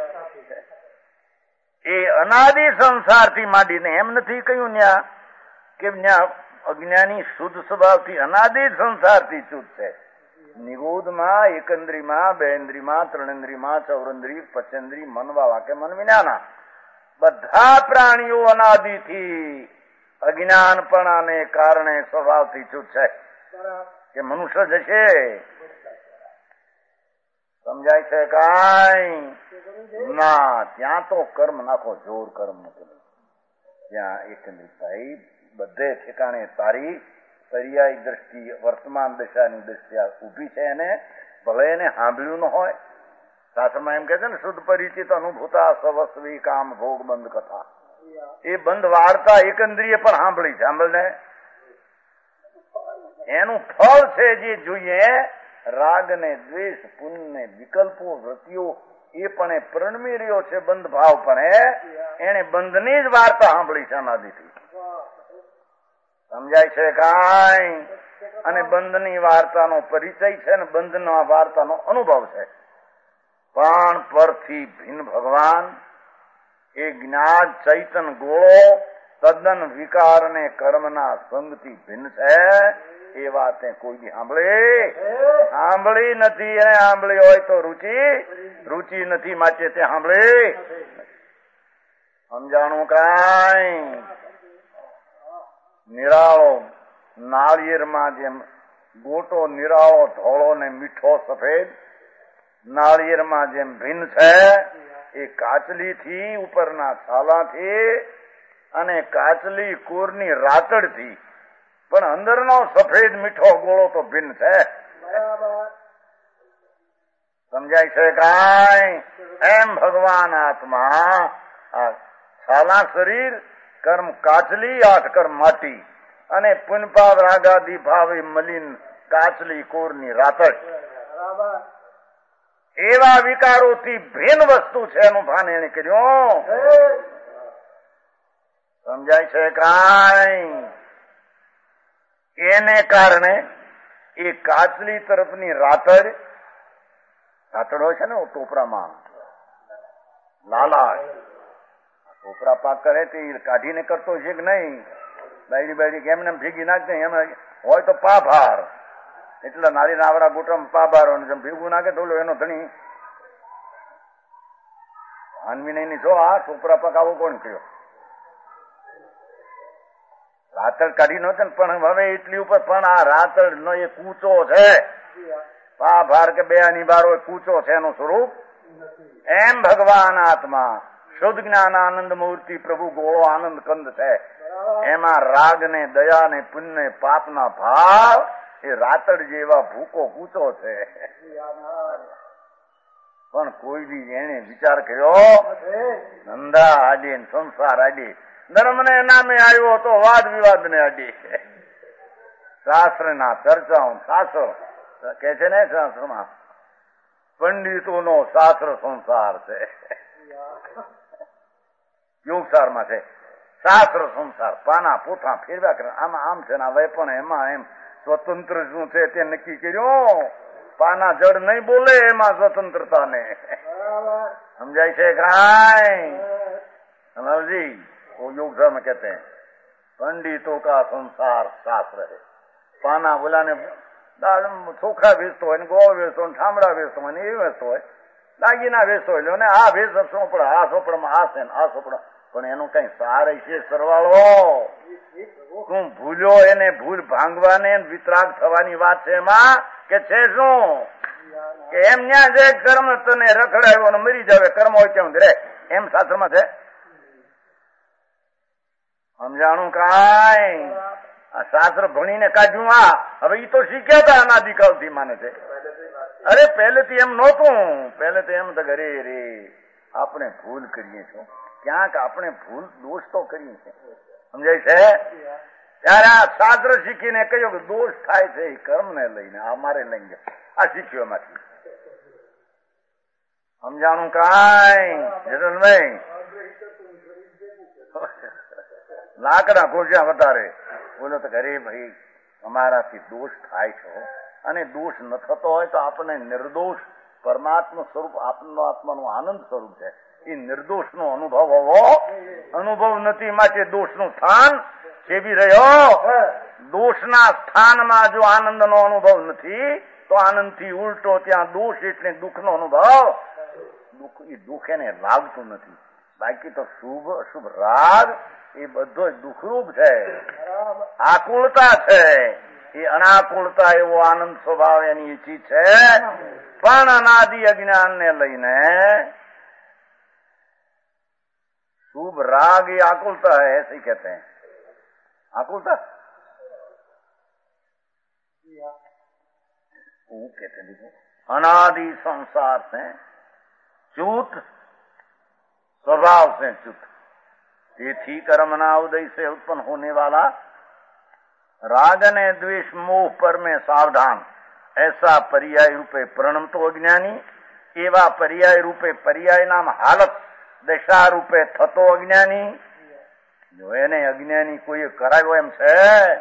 એ અનાદિ સંસારથી માંડીને એમ નથી કહ્યું ન્યા કે ન્યા અજ્ઞાની શુદ્ધ સ્વભાવથી અનાદિ સંસારથી છૂટ છે. નિગોદમાં એકંદ્રીમાં બેન્દ્રીમાં ત્રણેન્દ્રીમાં ચૌરંદ્રી પચેન્દ્રી મનવાળા કે મન વિનાના બધા પ્રાણીઓ અનાદિથી અજ્ઞાનપણાને કારણે સ્વભાવથી છૂટ છે કે મનુષ્ય જ છે. સમજાય છે કાંઈ? ના, ત્યાં તો કર્મ નાખો, જોર કર્મ નથી. ત્યાં એકંદરીભાઈ બધે ઠેકાણે તારી પર્યાય દ્રષ્ટિ વર્તમાન દશાની દ્રષ્ટિ ઉભી છે. એને ભલે એને સાંભળ્યું ન હોય. શાસ્ત્રમાં એમ કે છે ને શુદ્ધ પરિચિત અનુભૂતા સવસ્વી કામ ભોગ બંધ કથા. એ બંધ વાર્તા એકંદ્રીય પણ સાંભળી છે. સાંભળને એનું ફળ છે જે જોઈએ રાગ ને દ્વેષ પુણ્ય ને વિકલ્પો વૃત્તિઓ એ પણ એ પ્રણમી રહ્યો છે. બંધ ભાવ પણ એને બંધની જ વાર્તા સાંભળી છે અનાદિથી. સમજાય છે કાંઈ? અને બંધની વાર્તાનો પરિચય છે ને બંધના વાર્તાનો અનુભવ છે. પણ પરથી ભિન્ન ભગવાન એ જ્ઞાન ચૈતન ગોળો તદ્દન વિકાર ને કર્મના સંગથી ભિન્ન છે. એ વાતે કોઈ સાંભળી સાંભળી નથી. એને સાંભળી હોય તો રુચિ રુચિ નથી માટે તે સાંભળી. સમજાણું કાંઈ? નિરાળો નાળિયેરમાં જેમ ગોટો નિરાળો ધોળો ને મીઠો સફેદ નાળિયેરમાં જેમ ભિન્ન છે એ કાચલી થી ઉપરના છાલાથી અને કાચલી કોરની રાતડથી પણ અંદરનો સફેદ મીઠો ગોળો તો ભિન્ન છે. સમજાય છે કાંઈ? એમ ભગવાન આત્મા આ છાલા શરીર કર્મ કાચલી આઠ કર્મ માટી અને પુનપાવ રાગાદી ભાવે મલિન કાચલી કોરની રાતડ એવા વિકારોથી ભિન્ન વસ્તુ છે એનું ભાન એને કર્યું. સમજાય છે કાંઈ? એને કારણે એ કાચલી તરફની રાતડ રાતડ હોય છે ને ટોપરામાં લાલા ટોપરા પાક કરે તે કાઢીને કરતો છે કે નહીં? બાયડી બાયડી કેમ ને ભેગી નાખે એમ હોય તો પાભાર એટલે નારી નાવડા ગોટામાં પાભાર ભેગું નાખે તો એનો ધણી હાનવી નહીં જો આ ટોપરા પાક આવો કોણ કર્યો? રાતડ કાઢી નહોતી ને પણ હવે એટલી ઉપર પણ આ રાતડ નો એ કૂચો છે. પાભાર કે બે નિબારો કૂચો છે એનું સ્વરૂપ. એમ ભગવાન આત્મા શુદ્ધ જ્ઞાન આનંદ મૂર્તિ પ્રભુ ગોળો આનંદ કંદ છે. એમાં રાગ ને દયા ને પુણ્ય ને પાપના ભાવ એ રાતડ જેવા ભૂકો કૂચો છે. પણ કોઈ બી એને વિચાર કર્યો ધંધા આડી સંસાર આડી ધર્મ ને નામે આવ્યો તો વાદ વિવાદ ને અડી. શાસ્ત્ર ના ચર્ચાઓ શાસ્ત્ર કે છે ને શાસ્ત્રમાં પંડિતો નો શાસ્ત્ર સંસાર છે. યોગસારમાં છે શાસ્ત્ર સંસાર પાના પોથા ફેરવ્યા કરે આમાં આમ છે ને હવે પણ એમાં એમ સ્વતંત્ર શું છે તે નક્કી કર્યું. પાના જડ નહીં બોલે એમાં સ્વતંત્રતા ને. સમજાય છે કાંઈ? जी वो योग धर्म कहते हैं पंडितों का संसार शास्त्र है. पाना बोला ने ચોખા વેચતો હોય ને ગોળ વેચતો હોય ઠામડા વેચતો હોય ને એ વેચતો હોય દાગીના વેસો લ્યો ને આ વેસ સોપડા, આ સોપડામાં આ છે ને આ સોપડા, પણ એનું કઈ સાર છે સરવાળો? તું ભૂલ્યો એને ભૂલ ભાંગવાને વિતરાગ થવાની વાત છે એમાં કે છે શું? કે એમ ન્યા જે કર્મ તને રખડાયો ને મરી જાવે, કર્મ હોય કેમ રે, એમ શાસ્ત્રમાં છે? સમજાણું કાંઈ? આ શાસ્ત્ર ભણીને કાઢ્યું. આ હવે ઈ તો શીખ્યા હતા અનાદિકાળથી માને છે. અરે પહેલેથી એમ નહોતું, પહેલેથી એમ તો અરે રે આપણે ભૂલ કરીએ છો, ક્યાંક આપણે ભૂલ દોષ તો કરીએ છીએ, સમજાય છે? ત્યારે આ શાસ્ત્ર શીખીને કહ્યું કે દોષ થાય છે એ કર્મને લઈને, અમારે લઈને આ શીખ્યો એમાંથી. સમજાણું કાંઈ જતનભાઈ? લાકડા ખોજ્યા વધારે બોલો તો અરે ભાઈ અમારાથી દોષ થાય છે, અને દોષ ન થતો હોય તો આપણે નિર્દોષ પરમાત્મા સ્વરૂપ આપનો આત્માનું આનંદ સ્વરૂપ છે, એ નિર્દોષ નો અનુભવ હોવો અનુભવ નથી, માટે દોષ નું સ્થાન સેવી રહ્યો. દોષના સ્થાનમાં જો આનંદ નો અનુભવ નથી તો આનંદ થી ઉલટો ત્યાં દોષ એટલે દુઃખ નો અનુભવ. દુઃખ એ દુઃખ એને લાગતું નથી, બાકી તો શુભ અશુભ રાગ એ બધો દુઃખરૂપ છે, આકુળતા છે. એ અનાકુળતા એવો આનંદ સ્વભાવ એની ઈચ્છી છે, પણ અનાદિ અજ્ઞાન ને લઈને શુભ राग ये आकुलता है, ऐसे ही कहते हैं। आकुलता वो कहते हैं देखो, अनादि संसार से च्युत, स्वभाव से च्युत, तेथी कर्मना उदय से उत्पन्न होने वाला राग ने द्वेष मोह पर में सावधान, ऐसा पर्याय रूपे प्रणमतो अज्ञानी, एवा पर्याय रूपे पर्याय नाम हालत दशा रूपे थतो अज्ञानी, जो એને અજ્ઞાની કોઈ કરાવ્યો એમ છે.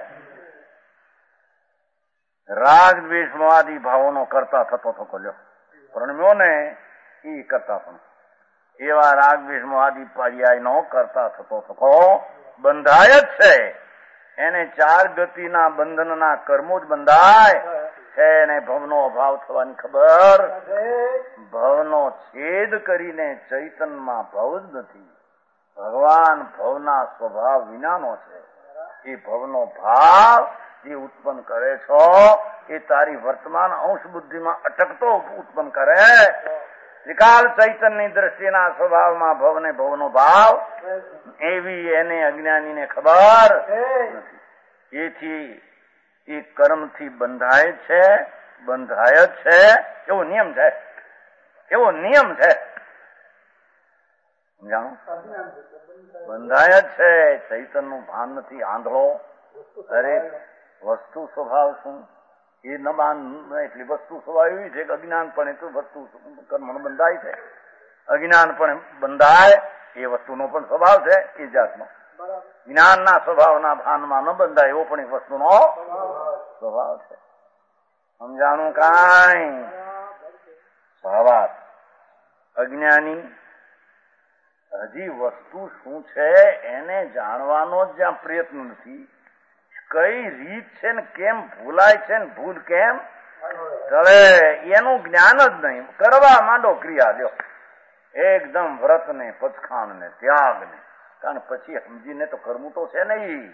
રાગ દ્વેષ મોહાદી ભાવોનો કરતા થતો થતો લ્યો પ્રણમ્યો ને એ કરતા પણ એવા રાગ દ્વેષ મોહાદી પર્યાયનો કરતા થતો થતો બંધાય જ છે. એને ચાર ગતિના બંધનના કર્મો જ બંધાય છે. એને ભવનો અભાવ થવાની ખબર, ભવનો છેદ કરીને ચૈતનમાં ભવ જ નથી. ભગવાન ભવના સ્વભાવ વિનાનો છે. એ ભવનો ભાવ જે ઉત્પન્ન કરે છો એ તારી વર્તમાન અંશ બુદ્ધિમાં અટકતો ઉત્પન્ન કરે. ત્રિકાલ ચૈતન્યની દ્રષ્ટિના સ્વભાવમાં ભવને ભવનો ભાવ એવી એને અજ્ઞાનીને ખબર નથી. એથી એ કર્મથી બંધાય છે, બંધાય જ છે, એવો નિયમ છે, એવો નિયમ છે. સમજાણું? બંધાય જ છે. ચૈતનનું ભાન નથી, આંધળો. અરે વસ્તુ સ્વભાવ શું એ ન માન, એટલી વસ્તુ સ્વભાવ એવી છે કે અજ્ઞાન પણ એટલું વસ્તુ કર્મ બંધાય છે. અજ્ઞાન પણ બંધાય એ વસ્તુનો પણ સ્વભાવ છે એ જાતનો. જ્ઞાનના સ્વભાવના ભાનમાં ન બંધાય એવો પણ એક વસ્તુનો સ્વભાવ છે. સમજાણું કાંઈ? ભાવાત અજ્ઞાની હજી વસ્તુ શું છે એને જાણવાનો જ જ્યાં પ્રયત્ન નથી. કઈ રીત છે ને કેમ ભૂલાય છે ને ભૂલ કેમ ટળે એનું જ્ઞાન જ નહીં. કરવા માંડો ક્રિયા લ્યો એકદમ વ્રત ને પચખાણ ને ત્યાગ ને, કારણ પછી સમજીને તો કરવું તો છે નહીં.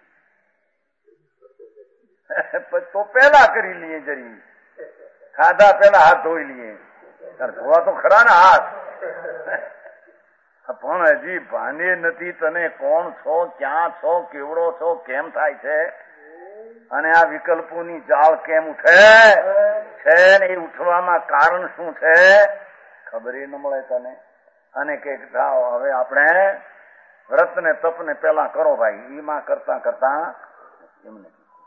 તો પેલા કરી લઈએ, જરી ખાધા પેલા હાથ ધોઈ લઈએ, ધોવા તો ખરા ને હાથ. પણ હજી ભાને નથી તને કોણ છો, ક્યાં છો, કેવડો છો, કેમ થાય છે, અને આ વિકલ્પોની જાળ કેમ ઉઠે છે ને એ ઉઠવામાં કારણ શું છે ખબર ન મળે તને. અને કે હવે આપણે વ્રત ને તપ ને પેલા કરો ભાઈ, એમાં કરતા કરતા એમને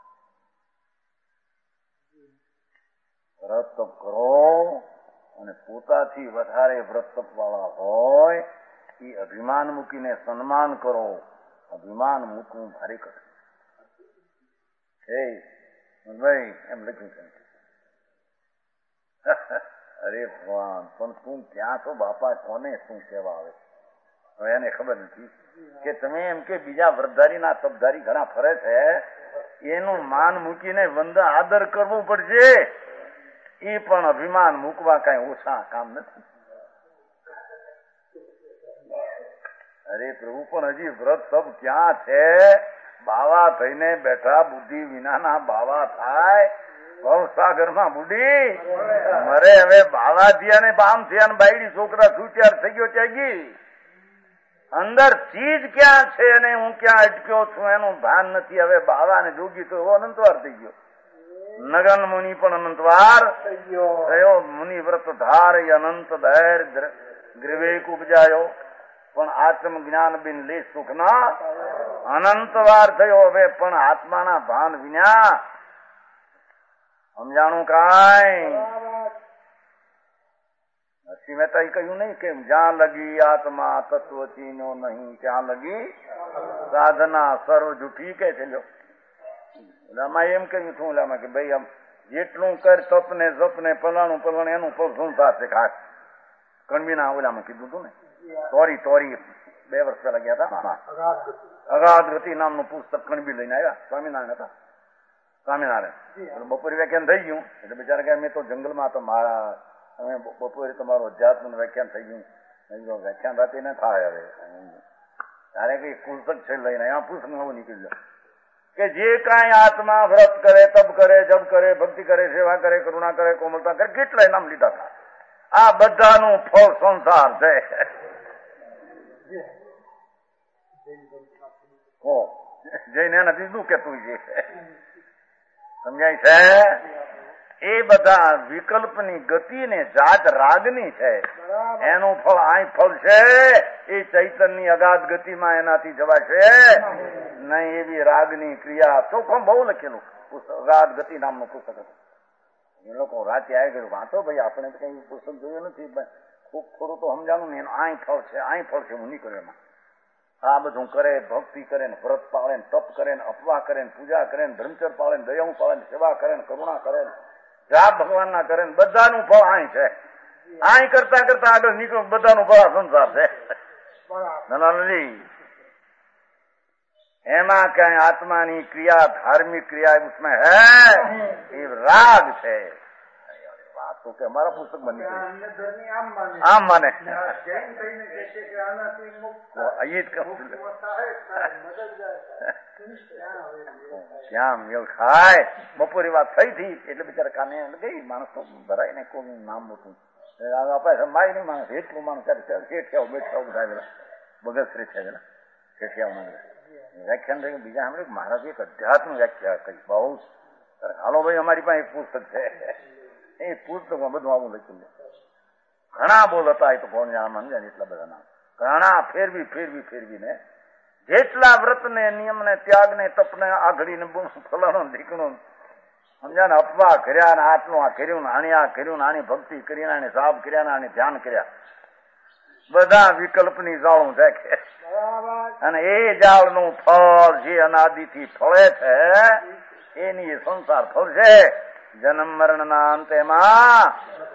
વ્રત તપ કરો અને પોતાથી વધારે વ્રત તપ વાળા હોય એ અભિમાન મૂકીને સન્માન કરો. અભિમાન મૂકવું ભારે કઠિન છે ભાઈ, એમ લખ્યું છે. અરે ભગવાન, પણ તું ક્યાં છો બાપા, કોને શું કહેવા આવે હવે એને ખબર નથી. કે તમે એમ કે બીજા વ્રતધારીના તપધારી ઘણા ફરે છે, એનું માન મૂકીને વંદ આદર કરવું પડશે. એ પણ અભિમાન મૂકવા કઈ ઓછા કામ નથી. અરે પ્રભુ પણ હજી વ્રત સબ ક્યાં છે? બાવા થઈને બેઠા, બુદ્ધિ વિનાના બાવા થાય, ભવસાગરમાં બુડી મરે. હવે બાવા થયા ને બામ થયા ને બાયડી છોકરા છૂટ્યા થઈ ગયો ત્યાં ગઈ. અંદર ચીજ ક્યાં છે અને હું ક્યાં અટક્યો છું એનું ભાન નથી. હવે બાવા ને જોગી તો એવો અનંતવાર થઈ ગયો. નગન મુનિ પણ અનંતવાર થયો. મુનિ વ્રત ધાર અનંત ધૈર્ય ગ્રીવેક ઉપજાયો, પણ આત્મ જ્ઞાન બિન લે સુખના અનંતવાર થયો. હવે પણ આત્માના ભાન વિના સમજાણું કાંઈ. નરસિંહ મહેતાએ કહ્યું નહીં કે જ્યાં લગી આત્મા તત્વ ચીનો નહીં ત્યાં લગી સાધના સર્વ જૂઠી કે છે. ઓલામાં એમ કહ્યું છું ઓલામાં કે ભાઈ આમ જેટલું કર તપને જપને પલાણું પલાણ એનું પગ શું થશે ખાસ કણબીના ઓલામાં કીધું હતું ને. તોરી તોરી બે વર્ષ પહેલા ગયા હતા. અગાધ ગતિ નામનું પુસ્તક કણબી લઈને આવ્યા. સ્વામિનારાયણ હતા. સ્વામિનારાયણ બપોરે વ્યાખ્યાન થઈ ગયું એટલે બિચારા કે અમે તો જંગલમાં તો મારા અમે બપોરે તમારું અધ્યાત્મ વ્યાખ્યાન થઈ ગયું. વ્યાખ્યાન રાતે ન થાય. હવે તારે કઈ પુસ્તક છે લઈને અહીંયા પુસ્તક નવું નીકળી જાય કે જે કાંઈ આત્મા વ્રત કરે, તપ કરે, જપ કરે, ભક્તિ કરે, સેવા કરે, કરુણા કરે, કોમળતા કરે, કેટલાય નામ લીધા હતા. આ બધાનું ફળ સંસાર છે. જઈને એનાથી શું કેતું છે સમજાય છે? એ બધા વિકલ્પની ગતિ ને જાત રાગની છે. એનું ફળ આ ફળ છે. એ ચૈતનની અગાધ ગતિમાં એનાથી જવાશે નહીં. એવી રાગની ક્રિયા ચોખ્ખું બહુ લખેલું અગાધ ગતિ નામનું પુસ્તક હતું. એ લોકો રાતે આવી ગયું વાંચો ભાઈ, આપણે તો કઈ પુસ્તક જોયું નથી, ખૂબ થોડું તો સમજાણું ને એનું આ ફળ છે, આ ફળ છે. હું નીકળ્યો એમાં. આ બધું કરે, ભક્તિ કરે ને વ્રત પાળે ને તપ કરે ને અપવાહ કરે ને પૂજા કરે ને બ્રહ્મચર્ય પાળે ને દયાઉ પાળે ને સેવા કરે ને કરુણા કરે ને જાપ ભગવાન ના કરે ને બધાનું ફળ આય છે. આય કરતા કરતા આગળ નીકળો બધાનું ફળ સંસાર છે. એમાં કઈ આત્માની ક્રિયા ધાર્મિક ક્રિયા उसमें है એ રાગ છે. વાતો કે અમારા પુસ્તક બની આમ માને ક્યાં એવું થાય. બપોરે વાત થઈ હતી એટલે બિચારા કાને ગઈ. માણસ તો ભરાય ને કોઈ નામ મોટું આપણે માય નહીં. માણસ એટલું માણસ શેઠિયાઓ બેઠિયાઓ બધા બગસરી થયેલા શેઠિયાઓ વ્યાખ્યાન થયું. બીજા સાંભળ્યું મહારાજ એક અધ્યાત્મ વ્યાખ્યા કહી બહુ. હાલો ભાઈ અમારી પાસે એક પુસ્તક છે. એ પુસ્તકમાં બધું આવું લખ્યું છે. ઘણા બોલ હતા. એ તો કોણ જાણ જાણે એટલા બધા નામ. ઘણા ફેરવી ફેરવી ફેરવીને જેટલા વ્રતને નિયમને ત્યાગને તપને આઘડીને ફલાણું ઢીકણું સમજ્યા ને અપવા કર્યા ને આટલું આ કર્યું ને આણી આ કર્યું ને આની ભક્તિ કરી આને સાપ કર્યા ને આને ધ્યાન કર્યા. બધા વિકલ્પની જાળું છે કે અને એ જાળનું ફળ જે અનાદિથી ફળે છે એની સંસાર ફળ છે. જન્મ મરણ ના અંતેમાં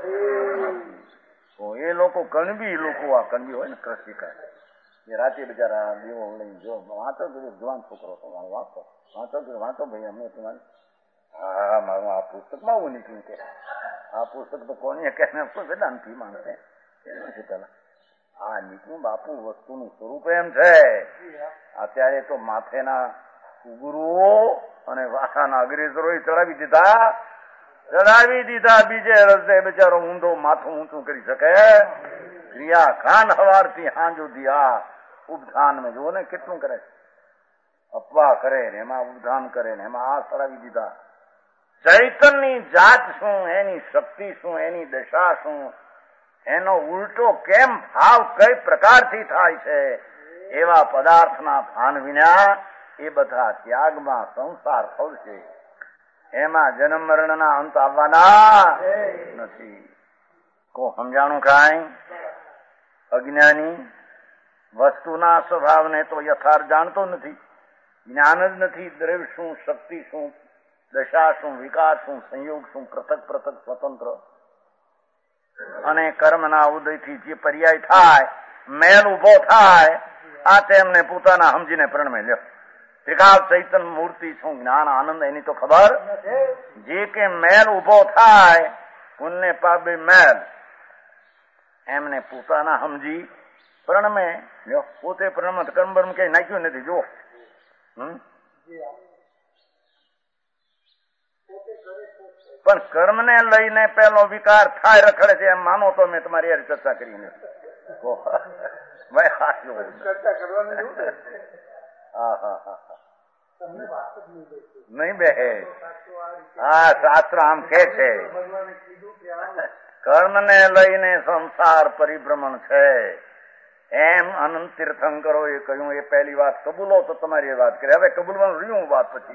એ લોકો કણબી લોકો આ કણબી હોય ને કૃષિકાર એ રાતે બિચારા દેવો લઈને જો વાંચો કીધું જવાન છોકરો તો મારો વાંચો વાંચો કીધું વાંચો ભાઈ અમે તમારી હા મારું આ પુસ્તકમાં આવું નીકળ્યું કે આ પુસ્તક તો કોની કે વેદાંતિ માણસે નથી પેલા આ નીકળ્યું બાપુ વસ્તુનું સ્વરૂપ એમ છે. અત્યારે તો માથેના ગુરુઓ અને વાસાના અગ્રેસરો ચડાવી દીધા ચડાવી દીધા બીજે રસ્તે બિચારો ઊંધો માથું ઊંચું કરી શકે. ક્રિયા ખાન હવારથી હાંજ સુધી આ ઉપધાન મેં જુઓ ને કેટલું કરે. અપવા કરે ને એમાં ઉપધાન કરે ને એમાં આ ચડાવી દીધા. ચૈતનની જાત શું, એની શક્તિ શું, એની દશા શું, એનો ઉલટો કેમ ભાવ કઈ પ્રકારથી થાય છે એવા પદાર્થના ભાન વિના એ બધા ત્યાગમાં સંસાર ફળશે. એમાં જન્મ મરણના અંત આવવાના નથી. કો સમજાણું કાંઈ? અજ્ઞાની વસ્તુના સ્વભાવને તો યથાર્થ જાણતો નથી. જ્ઞાન જ નથી દ્રવ્ય શું, શક્તિ શું, દશા શું, વિકાર શું, સંયોગ શું, પૃથક પૃથક સ્વતંત્ર અને કર્મના ઉદયથી જે પર્યાય થાય મેલ ઉભો થાય આ તેમને પોતાના સમજીને પ્રણમે લ્યો. ત્રિકાળ ચૈતન્ય મૂર્તિ શું, જ્ઞાન આનંદ એની તો ખબર. જે કે મેલ ઉભો થાય પુણ્ય પાપે મેલ એમને પોતાના સમજી પ્રણમે પોતે પ્રણમ કર્મ બર્મ કઈ નાખ્યું નથી જુઓ. હમ પણ કર્મને લઈને પેલો વિકાર થાય રખડે છે એમ માનો તો મેં તમારી યાર ચર્ચા કરીને ચર્ચા કરવાની હા હા હા નહીં બે હા શાસ્ત્ર આમ કે છે કર્મને લઈને સંસાર પરિભ્રમણ છે એમ અનંત તીર્થંકરો એ કહ્યું. એ પહેલી વાત કબૂલો તો તમારી વાત કરી. હવે કબૂલવાનું રહ્યું વાત પછી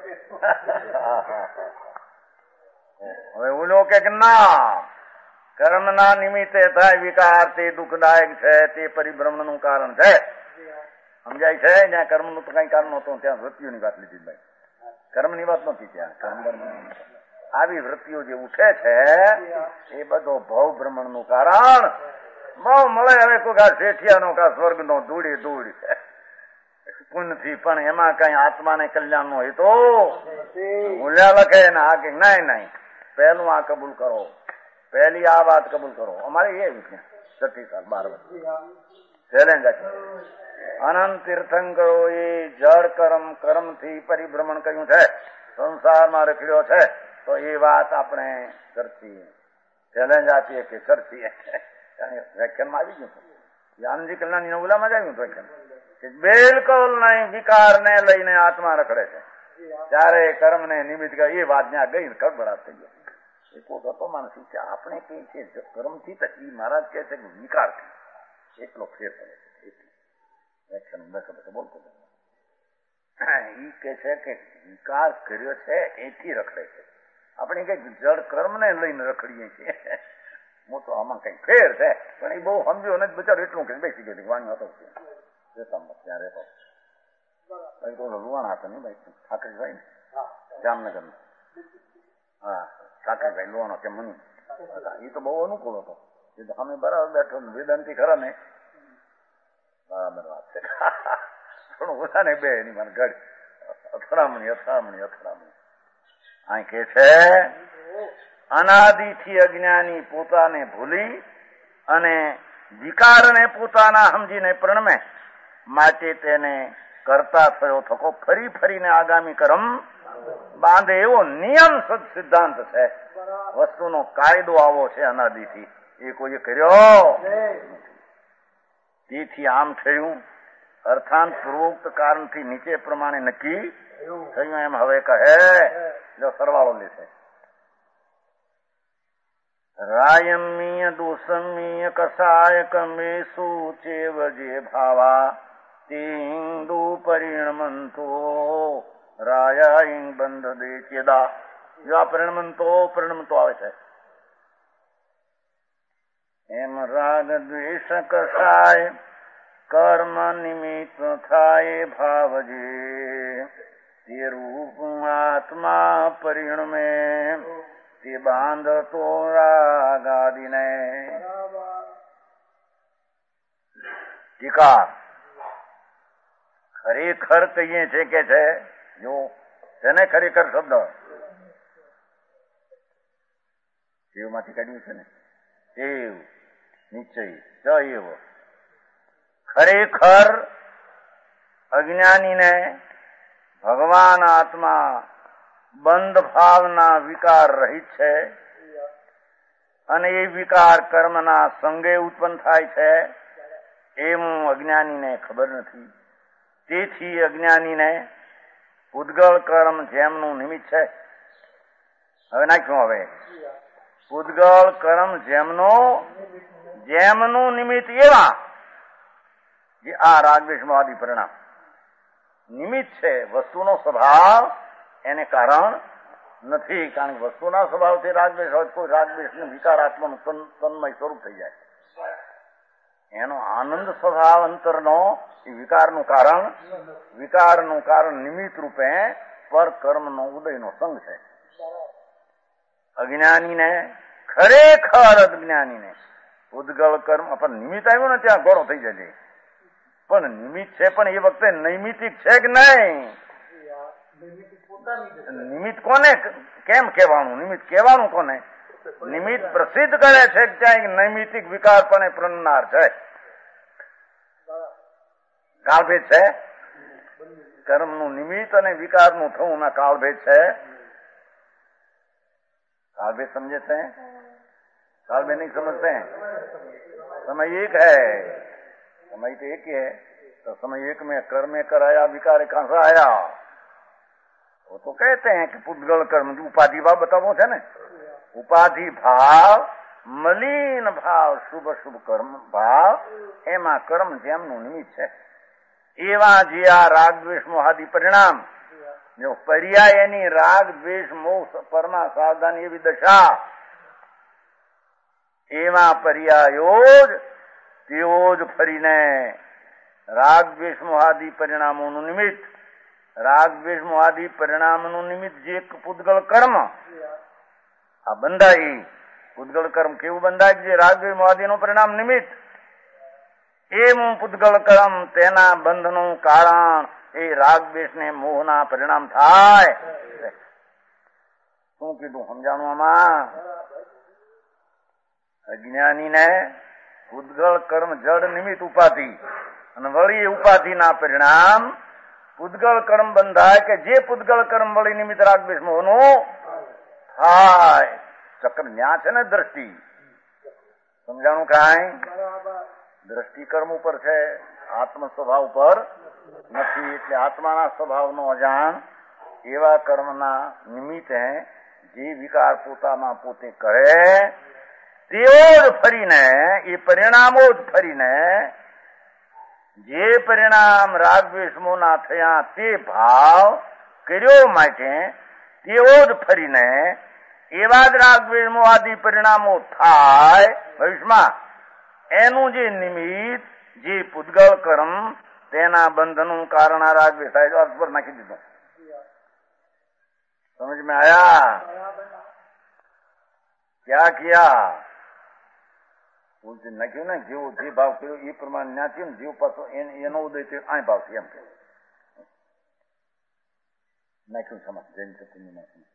હવે ઓલો કે ના કર્મના નિમિત્તે થાય વિકાર તે દુઃખદાયક છે, તે પરિભ્રમણ નું કારણ છે. સમજાય છે? જ્યાં કર્મ નું તો કઈ કારણ નતું ત્યાં વૃત્તિઓની વાત લીધી ભાઈ. કર્મ ની વાત નથી ત્યાં. કર્મ આવી વૃત્તિઓ જે ઉઠે છે એ બધો ભવ ભ્રમણ નું કારણ બહુ મળે. હવે કોઈ કા શેઠિયાનો કા સ્વર્ગ નો ધૂળી ધૂળ પુણ્યથી પણ એમાં કઈ આત્માને કલ્યાણ નો હેતો મૂલ્યા લખે ને આ કે નહીં નહીં પહેલું આ કબૂલ કરો, પહેલી આ વાત કબૂલ કરો. અમારે એ વિશે છઠ્ઠી સાલ બાર વર્ષ ચેલેન્જ અનંત તીર્થંકરો એ જળ કર્મ કર્મ થી પરિભ્રમણ કર્યું છે, સંસારમાં રખડ્યો છે. તો એ વાત આપણે ચર્ચીએ, ચેલેન્જ આપીએ કે ચર્ચીએ. વ્યાખ્યાનમાં આવી ગયું આનંદજી કલ્યાણી નવલામાં જ આવ્યું વ્યાખ્યાન કે બિલકુલ નહીં વિકાર ને લઈને આત્મા રખડે છે ત્યારે કર્મ ને નિમિત્ત એ વાત ત્યાં ગઈ ખબરાત થઈ ગઈ. એ પોતો તો માનસિક છે. આપણે કઈ છે કર્મથી તો એ મહારાજ કહે છે કે વિકારથી એટલો ફેર પડે છે. વ્યાખ્યાન બોલતો ઈ કે છે કે વિકાર કર્યો છે એથી રખડે છે. આપણે કઈક જળ કર્મ ને લઈને રખડીએ છીએ. મોટો આમાં કઈક ફેર છે પણ એ બહુ સમજ્યો નથી બચારો. એટલું કે બેસી ગયો વાણી હતો ત્યાં રહેતો લુવાણા હતા ને ભાઈ ઠાકરભાઈ ને જામનગર નો. હા ઠાકરભાઈ લુવાણો કે મની એ તો બહુ અનુકૂળ હતો. એ તો અમે બરાબર બેઠો વેદાંતિ ખરા ને બરાબર વાત છે. થોડું ઓછા ને બે એની મને ઘડી અથડામણી અથડામણી અથડામણી આ કે છે અનાદિથી અજ્ઞાની પોતાને ભૂલી અને વિકારને પોતાના સમજીને પ્રણમે માટે તેને કરતા થયો થકો ફરી ફરીને આગામી કર્મ બાંધે એવો નિયમ સદ સિદ્ધાંત છે. વસ્તુનો કાયદો આવો છે અનાદિથી. એ કોઈ કર્યો તેથી આમ થયું. અર્થાંત પૂર્વોક્ત કારણથી નીચે પ્રમાણે નક્કી થયું એમ હવે કહે. જો સરવાળો લેશે રાયમીય દોષમીય કસાય કમેશુ ચેવ જે ભાવા તે હિન્દુ પરિણમંતો રાયા બંધ દે ચેદા. જો આ પરિણમંતો પરિણમતો આવે છે એમ રાગ દ્વેષ કસાય કર્મ નિમિત્ત થાય ભાવજે તે રૂપ આત્મા પરિણમે તે બાંધતો રાગાદિને. ટીકા ખરેખર કહીએ છે કે છે જો તેને ખરેખર શબ્દ એવમાંથી કાઢ્યું છે ને એવ નિશ્ચય ચ એવ ખરેખર અજ્ઞાનીને ભગવાન આત્મા બંધ ભાવના વિકાર રહિત છે અને એ વિકાર કર્મના સંગે ઉત્પન્ન થાય છે એમ અજ્ઞાનીને ખબર નથી. તેથી અજ્ઞાનીને ઉદ્ગળ કર્મ જેમનું નિમિત્ત છે. હવે નાખ્યું હવે ઉદ્ગળ કર્મ જેમનું જેમનું નિમિત્ત એવા જે આ રાગદ્વેષવાદી પરિણામ નિમિત્ત છે. વસ્તુનો સ્વભાવ એને કારણ નથી. કારણ કે વસ્તુના સ્વભાવથી રાગદ્વેષ હોય કોઈ રાગદ્વેષ વિકારાત્માનું તન્મય સ્વરૂપ થઈ જાય. એનો આનંદ સ્વભાવ અંતરનો એ વિકારનું કારણ વિકારનું કારણ નિમિત્ત રૂપે પર કર્મનો ઉદયનો સંગ છે. અજ્ઞાનીને ખરેખર અજ્ઞાનીને ઉદ્ગળ કર્મ પણ નિમિત્ત આવ્યું ને ત્યાં ઘોડો થઈ જાય. પણ નિમિત્ત છે પણ એ વખતે નૈમિતિક છે કે નહીં? નિમિત્ત કોને કેમ કહેવાનું? નિમિત્ત કહેવાનું કોને? નિમિત્ત પ્રસિદ્ધ કરે છે કે ત્યાં નૈમિતિક વિકાર પણ પ્રણનાર છે. કાળભેદ છે? કર્મનું નિમિત્ત અને વિકારનું થવું ના કાળભેદ છે? काव्य समझते हैं? काव्य नहीं समझते हैं? समय एक है, समय तो एक ही है, तो समय एक में कर्म कराया, विकार कहां से आया? वो तो कहते हैं कि पुद्गल कर्म उपाधि भाव बतावो है ना, उपाधि भाव मलिन भाव शुभ शुभ कर्म भाव एमा कर्म जेमનું નિમિત્ત છે. એવા જે આ રાગ દ્વેષ મોહાદી પરિણામ જો પર્યાય એની રાગ દ્વેષ મોહ પરમાં સાવધાન એવી દશા, એવા પર્યાયો જ તેઓ જ ફરીને રાગ દ્વેષ મોહાદી પરિણામોનું નિમિત્ત, રાગ દ્વેષ મોહાદી પરિણામનું નિમિત્ત જે પુદ્ગલ કર્મ આ બંધાય, પુદ્ગલ કર્મ કેવું બંધાય? જે રાગ દ્વેષ મોહાદીનું પરિણામ નિમિત્ત એવું પુદ્ગલ કર્મ તેના બંધનું કારણ એ રાગ દ્વેષ ને મોહના પરિણામ થાય. શું કીધું સમજાણું આમાં? અજ્ઞાનીને પુદ્ગલ કર્મ જડ નિમિત્ત ઉપાધિ અને વળી ઉપાધિના પરિણામ પુદ્ગલ કર્મ બંધાય કે જે પુદ્ગલ કર્મ વળી નિમિત્ત રાગ દ્વેષ મોહનું થાય. ચક્ર ન્યા છે ને દ્રષ્ટિ. સમજાણું કાંઈ? દ્રષ્ટિ કર્મ ઉપર છે, આત્મ સ્વભાવ ઉપર નથી. એટલે આત્માના સ્વભાવનો અજાણ એવા કર્મના નિમિત્તે જે વિકાર પોતામાં પોતે કરે તેઓ જ ફરીને, એ પરિણામો જ ફરીને જે પરિણામ રાગ દ્વેષમોના થયા તે ભાવ કર્યો માટે તેઓ જ ફરીને એવા જ રાગ દ્વેષમો આદિ પરિણામો થાય ભવિષ્યમાં. એનું જે નિમિત્ત જે પુદ્ગલ કર્મ તેના બંધનું કારણ આ રાગ દ્વેષ થાય. અર્થ પર નાખી દીધું. સમજ में आया? क्या किया? નાખ્યું ને જેવો જે ભાવ કર્યો એ પ્રમાણે ના થયું ને, જેવ પાછો એનો ઉદય થયો આ ભાવ છે એમ કે નાખ્યું. સમજ જૈન ચતુર્ની નાખ્યું.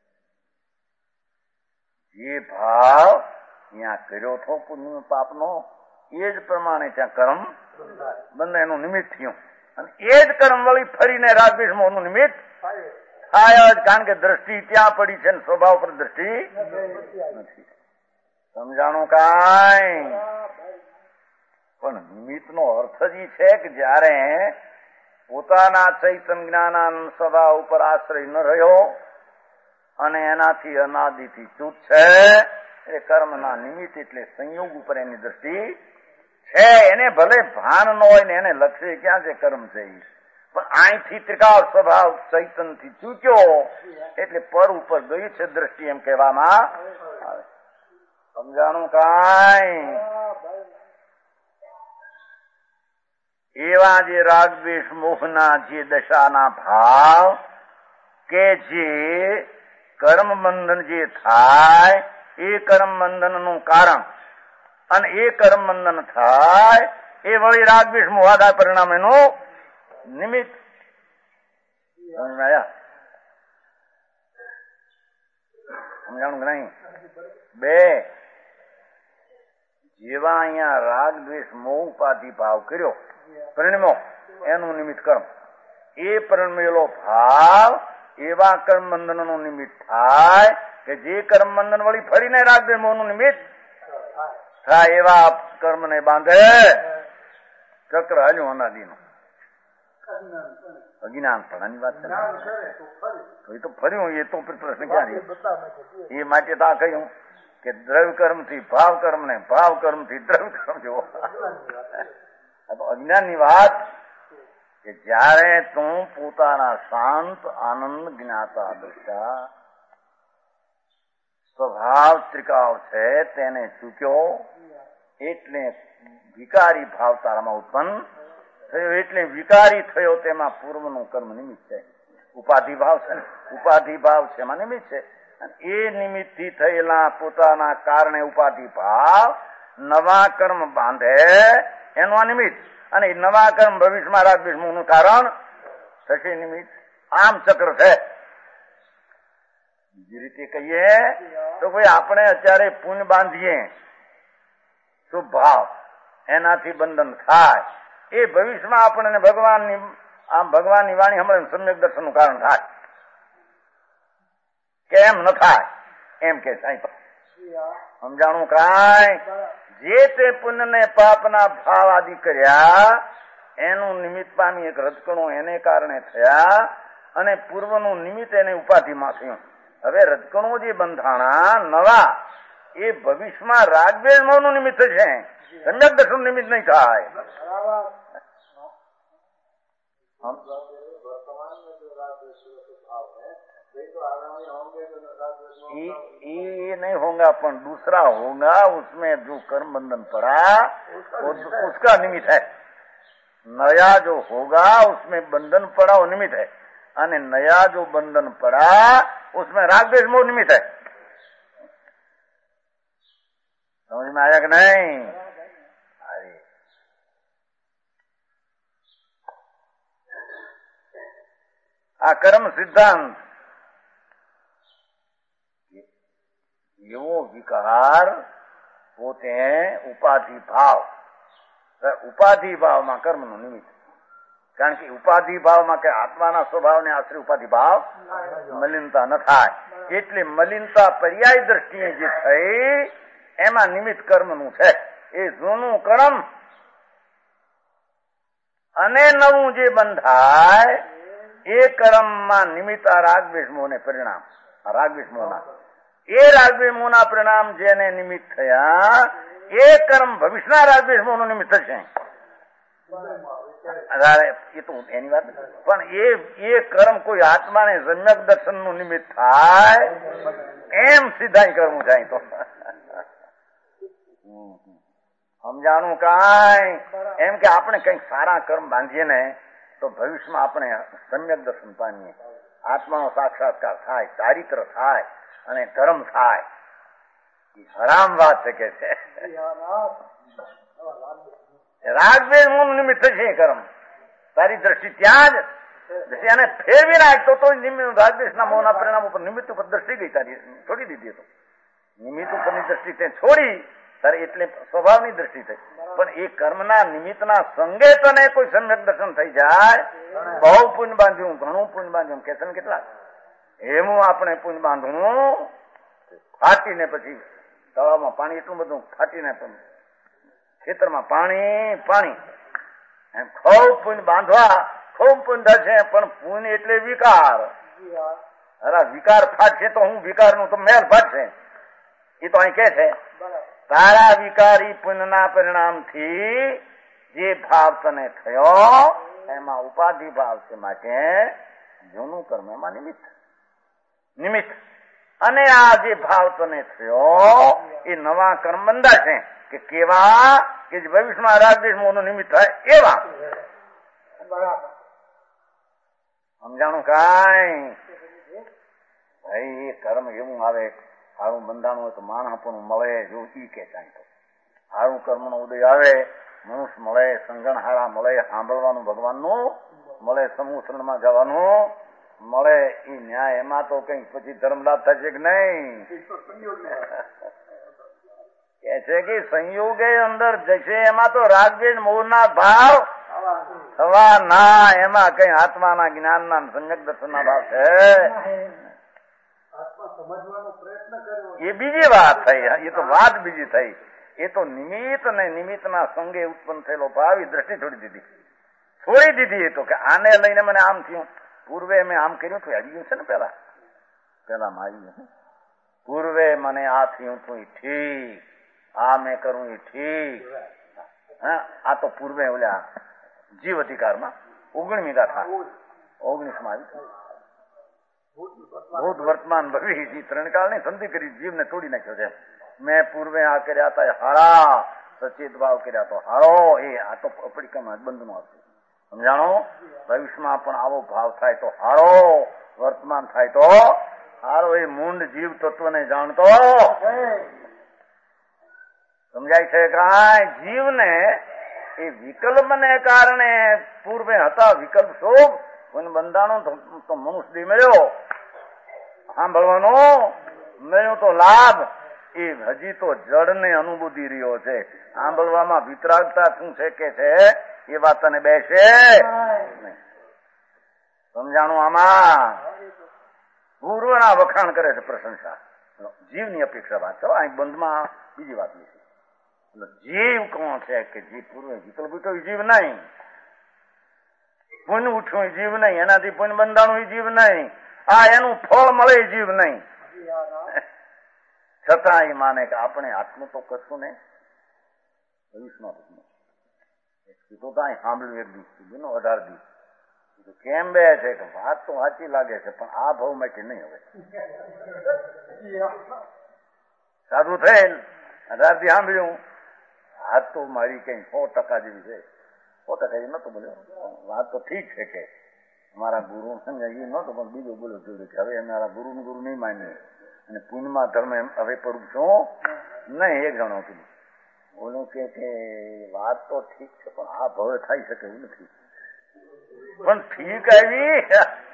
જે ભાવ અહીંયા કર્યો હતો પુણ્ય પાપનો એ જ પ્રમાણે ત્યાં કર્મ બંને એનું નિમિત્ત થયું. અને એ જ કર્મ વળી ફરીને રાગ દ્વેષ મોહનું નિમિત્ત થાય જ. કારણ કે દ્રષ્ટિ ત્યાં પડી છે ને સ્વભાવ પર દ્રષ્ટિ નથી. સમજાણું કાંઈ? પણ નિમિત્તનો અર્થ જ ઈ છે કે જયારે પોતાના ચૈતન જ્ઞાનાનંદ સ્વભાવ ઉપર આશ્રય ન રહ્યો અને એનાથી અનાદિથી ચૂત છે, એ કર્મના નિમિત્ત એટલે સંયોગ ઉપર એની દ્રષ્ટિ છે. એને ભલે ભાન ન હોય ને એને લક્ષ્ય ક્યાં છે કર્મ છે, પણ અહીંથી ત્રિકાળ સ્વભાવ ચૈતન થી ચૂક્યો એટલે પર ઉપર ગયું છે દ્રષ્ટિ એમ કહેવામાં આવે. સમજાણું કાંઈ? એવા જે રાગ દ્વેષ મોહના જે દશાના ભાવ કે જે કર્મ બંધન જે થાય એ કર્મ બંધનનું કારણ અને એ કર્મ બંધન થાય એ વળી રાગ દ્વેષ મોહાદા પરિણામ એનું નિમિત્ત. સમજાયા? સમજાણું કે નહીં? બે, જેવા અહીંયા રાગ દ્વેષ મોહ ઉપાધિ ભાવ કર્યો પરિણમો એનું નિમિત્ત કર્મ, એ પરિણમેલો ભાવ એવા કર્મ બંધન નું નિમિત્ત થાય કે જે કર્મ બંધન વળી ફરીને રાગ દ્વેષ મોહનું નિમિત્ત થાય. એવા કર્મ ને બાંધે ચક્ર હાલ્યું અનાદિનું. અજ્ઞાન પણાની વાત છે. એ તો ફર્યું, એ તો પ્રશ્ન ક્યાં રહ્યો? એ માટે તો આ કહ્યું કે દ્રવ્ય કર્મ થી ભાવ કર્મ ને ભાવ કર્મ થી દ્રવ્ય કર્મ જેવો. આ તો અજ્ઞાન ની વાત કે જયારે તું પોતાના શાંત આનંદ જ્ઞાતા દશા સ્વભાવ ત્રિકાળ છે તેને ચૂક્યો એટલે વિકારી ભાવ તારામાં ઉત્પન્ન થયો. એટલે વિકારી થયો તેમાં પૂર્વનું કર્મ નિમિત્ત છે. ઉપાધિ ભાવ છે ને, ઉપાધિ ભાવ છે એમાં નિમિત્ત છે. એ નિમિત્ત થી થયેલા પોતાના કારણે ઉપાધિ ભાવ નવા કર્મ બાંધે એનું આ નિમિત્ત. અને નવા કર્મ ભવિષ્યમાં રાગ દ્વેષ મોહનું કારણ થશે નિમિત્ત. આમ ચક્ર છે. બીજી રીતે કહીએ તો ભાઈ આપણે અત્યારે પુણ્ય બાંધીએ શુભ ભાવ, એનાથી બંધન થાય એ ભવિષ્યમાં આપણને ભગવાનની આમ ભગવાનની વાણી હમણાં સમ્યક દર્શનનું કારણ થાય કે એમ ન થાય એમ કે સાહેબ સમજાણું કાંઈ જે તે પુણ્ય ને પાપના ભાવ આદિ કર્યા એનું નિમિત્ત પામી એક રજકણો એને કારણે થયા અને પૂર્વનું નિમિત્ત એને ઉપાધિમાં થયું. હવે રજકણો જે બંધાણા નવા એ ભવિષ્યમાં રાગદ્વેષનું નિમિત્ત છે, સમ્યક દર્શન નિમિત્ત નહીં થાય. ये नहीं होगा पर दूसरा होगा, उसमें जो कर्म बंधन पड़ा वो उसका निमित्त है. नया जो होगा उसमें बंधन पड़ा वो निमित्त है, અને नया जो बंधन पड़ा उसमें राग द्वेष मोह निमित्त है. समझ में आया कि नहीं? अरे आ कर्म सिद्धांत એવો વિકાર પોતે ઉપાધિ ભાવ. ઉપાધિ ભાવમાં કર્મનું નિમિત્ત, કારણ કે ઉપાધિ ભાવમાં કે આત્માના સ્વભાવને આશ્રય ઉપાધિ ભાવ મલિનતા ન થાય, એટલે મલિનતા પર્યાય દ્રષ્ટિએ જે થઈ એમાં નિમિત્ત કર્મનું છે. એ જૂનું કર્મ અને નવું જે બંધાય એ કર્મમાં નિમિત્ત આ રાગદ્વેષ મોહને પરિણામ, રાગદ્વેષ મોહના એ રાગદ્વેષ મોહના પરિણામ જેને નિમિત્ત થયા એ કર્મ ભવિષ્યના રાગદ્વેષ મોહનું નિમિત્ત છે. એ તો એની વાત, પણ એ એ કર્મ કોઈ આત્માને સમ્યક દર્શનનું નિમિત્ત થાય એમ સીધા કર્મ થાય તો સમજાણું કાંઈ? એમ કે આપણે કંઈક સારા કર્મ બાંધીએ ને તો ભવિષ્યમાં આપણે સમ્યક દર્શન પામીએ, આત્માનો સાક્ષાત્કાર થાય, ચારિત્ર થાય અને ધર્મ થાય. હરામ વાત છે કે છે રાગદ્વેષ મોહનું નિમિત્ત છે કર્મ. તારી દ્રષ્ટિ ત્યાં જ એને ફેરવી નાખતો તો રાગદ્વેષના મોહના પરિણામ ઉપર નિમિત્ત ઉપર દ્રષ્ટિ ગઈ, તારી છોડી દીધી. તો નિમિત્ત ઉપરની દ્રષ્ટિ તે છોડી તારે એટલે સ્વભાવની દ્રષ્ટિ થઈ. પણ એ કર્મના નિમિત્તના સંગે તને કોઈ સમ્યક દર્શન થઈ જાય, બહુ પુણ્ય બાંધ્યું, ઘણું પુણ્ય બાંધ્યું, કે છે ને કેટલા એમું આપણે પુણ્ય બાંધવું ફાટીને પછી તળાવમાં પાણી એટલું બધું ફાટીને પણ ખેતરમાં પાણી પાણી એમ ખૂબ પુણ્ય બાંધવા ખૂબ પુણ્ય થશે, પણ પુણ્ય એટલે વિકાર. અરે વિકાર ફાટશે તો હું વિકારનું તો મેલ ફાટશે. એ તો અહીં કે છે તારા વિકારી પુણ્યના પરિણામથી જે ભાવ તને થયો એમાં ઉપાધિ ભાવ છે, માટે જૂનું કર્મ એમાં નિમિત્ત નિમિત્ત અને આ જે ભાવ તને થયો એ નવા કર્મ બંધા છે. કે કેવા કે ભવિષ્યમાં રાગદ્વેષ મોહનું નિમિત્ત થાય એવા. સમજાણું કાંઈ? ભાઈ એ કર્મ એવું આવે સારું બંધાણું હોય તો માણસ પણ મળે, જો ઈ કે કાંઈ તો સારું કર્મનો ઉદય આવે, મનુષ્ય મળે, સંગણહારા મળે, સાંભળવાનું ભગવાનનું મળે, સમૂહ શરણમાં જવાનું મળે, એ ન્યાય એમાં તો કઈ પછી ધર્મલાભ થશે કે નહીં? કે છે કે સંયોગે અંદર જશે એમાં તો રાગદ્વેષ મોહના ભાવ થવા ના, એમાં કઈ આત્માના જ્ઞાનના સમ્યક દર્શનના ભાવ છે એ બીજી વાત થઈ. એ તો વાત બીજી થઈ. એ તો નિમિત્ત ને નિમિત્તના સંગે ઉત્પન્ન થયેલો ભાવ એ દ્રષ્ટિ છોડી દીધી છોડી દીધી. એ તો કે આને લઈને મને આમ થયું, પૂર્વે મેં આમ કર્યું હતું, આવી ગયું છે ને પેલા પેલા માં આવી ગયું, પૂર્વે મને આ થયું હતું એ ઠીક, આ મેં કરું એ ઠીક. હા, આ તો પૂર્વે ઓલા જીવ અધિકારમાં ઓગણીમી ગાથા ઓગણીસમાં આવી, ભૂત વર્તમાન ભવિ ત્રણ કાળની સંધિ કરી જીવને તોડી નાખ્યો છે. મેં પૂર્વે આ કર્યા હતા હારા, સચેત ભાવ કર્યા તો હારો, એ આ તો અપડીકામાં બંધનો હશે. સમજાણો? ભવિષ્યમાં પણ આવો ભાવ થાય તો હારો, વર્તમાન થાય તો હારો. એ મૂંડ જીવ તત્વને જાણતો સમજાય છે કાંઈ? જીવને એ વિકલ્પને કારણે પૂર્વે હતા વિકલ્પ શોભ કોઈને બંધાણું તો મનુષ્ય મળ્યો, સાંભળવાનો મળ્યો તો લાભ. એ હજી તો જડને અનુભૂતિ રહ્યો છે. સાંભળવામાં વિતરાગતા શું છે કે છે એ વાત તને બેસે નહીં. સમજાણું આમાં? ગુરુના વખાણ કરે છે, પ્રશંસા. જીવની અપેક્ષા વાત છો. અહીં બંધમાં બીજી વાત લીધી. જીવ કોણ છે કે જીવ પૂર્વે જીતલ બીતો જીવ નહીં, પુન ઉઠ્યું જીવ નહીં, એનાથી પુન બંધાણું જીવ નહીં, આ એનું ફળ મળે જીવ નહીં. છતાં એ માને કે આપણે આટલું તો કરશું ને. તો અહીં સાંભળ્યું એક દિવસ બીનો અઢાર દિવસ કેમ બે છે કે વાત તો સાચી લાગે છે પણ આ ભાવ માટે નહીં. હવે સાધુ થયેલ અઢાર થી સાંભળ્યું વાત તો મારી કઈ સો ટકા જેવી છે. સો ટકા એ નતો બોલ્યો, વાત તો ઠીક છે કે અમારા ગુરુ એ નતો, પણ બીજું બોલો જોડે કે હવે અમારા ગુરુ ને ગુરુ નહીં માનીએ અને પુણ્યમાં ધર્મ એમ હવે પડું છું નહીં. એક જણો કીધું બોલું કે વાત તો ઠીક છે પણ આ ભવે થઈ શકે એવું નથી. પણ ઠીક આવી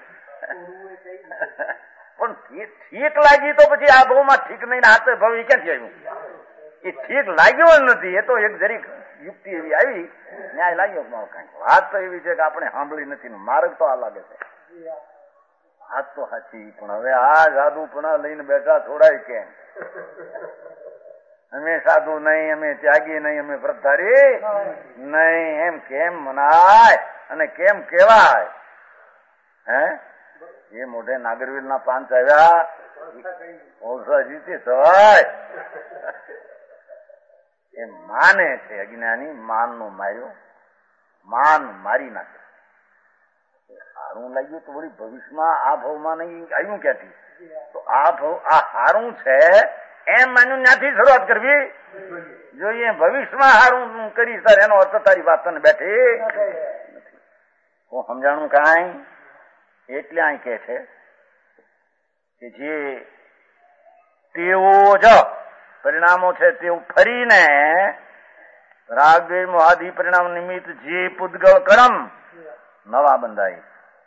પણ ઠીક લાગી તો પછી આ ભાવમાં ઠીક નહીં ને હાથે ભાવ એ ક્યાંથી આવ્યું? એ ઠીક લાગ્યો નથી, એ તો એક જરીક યુક્તિ એવી આવી, ન્યાય લાગ્યો મારો કઈક. વાત તો એવી છે કે આપણે સાંભળી નથી, માર્ગ તો આ લાગે છે. વાત તો સાચી, પણ હવે આ સાધુ પણ લઈને બેઠા છોડાય કેમ? અમે સાધુ નહીં, અમે ત્યાગી નહીં, અમે વ્રતધારી નહીં, એમ કેમ મનાય અને કેમ કેવાય? હે એ મોઢે નાગરવીર ના પાંચ આવ્યા જીતે સવાય એ માને છે. અજ્ઞાની માન નો માર્યો, માન મારી નાખે. હારું લાગ્યું તો વળી ભવિષ્યમાં આ ભાવમાં નહીં આવ્યું ક્યાંથી? તો આ ભાવ આ હારું છે એમ માન્યું ત્યાંથી શરૂઆત કરવી જોઈએ. ભવિષ્યમાં હારું કરી સર એનો અર્થ તારી વાત તને બેઠી હું સમજાણું કાંઈ? એટલે અહીં કે છે કે જે તેઓ જ પરિણામો છે તેવું ફરીને રાગ દ્વેષ આદિ પરિણામ નિમિત્ત જે પૂદગળ કર્મ નવા બંધાય.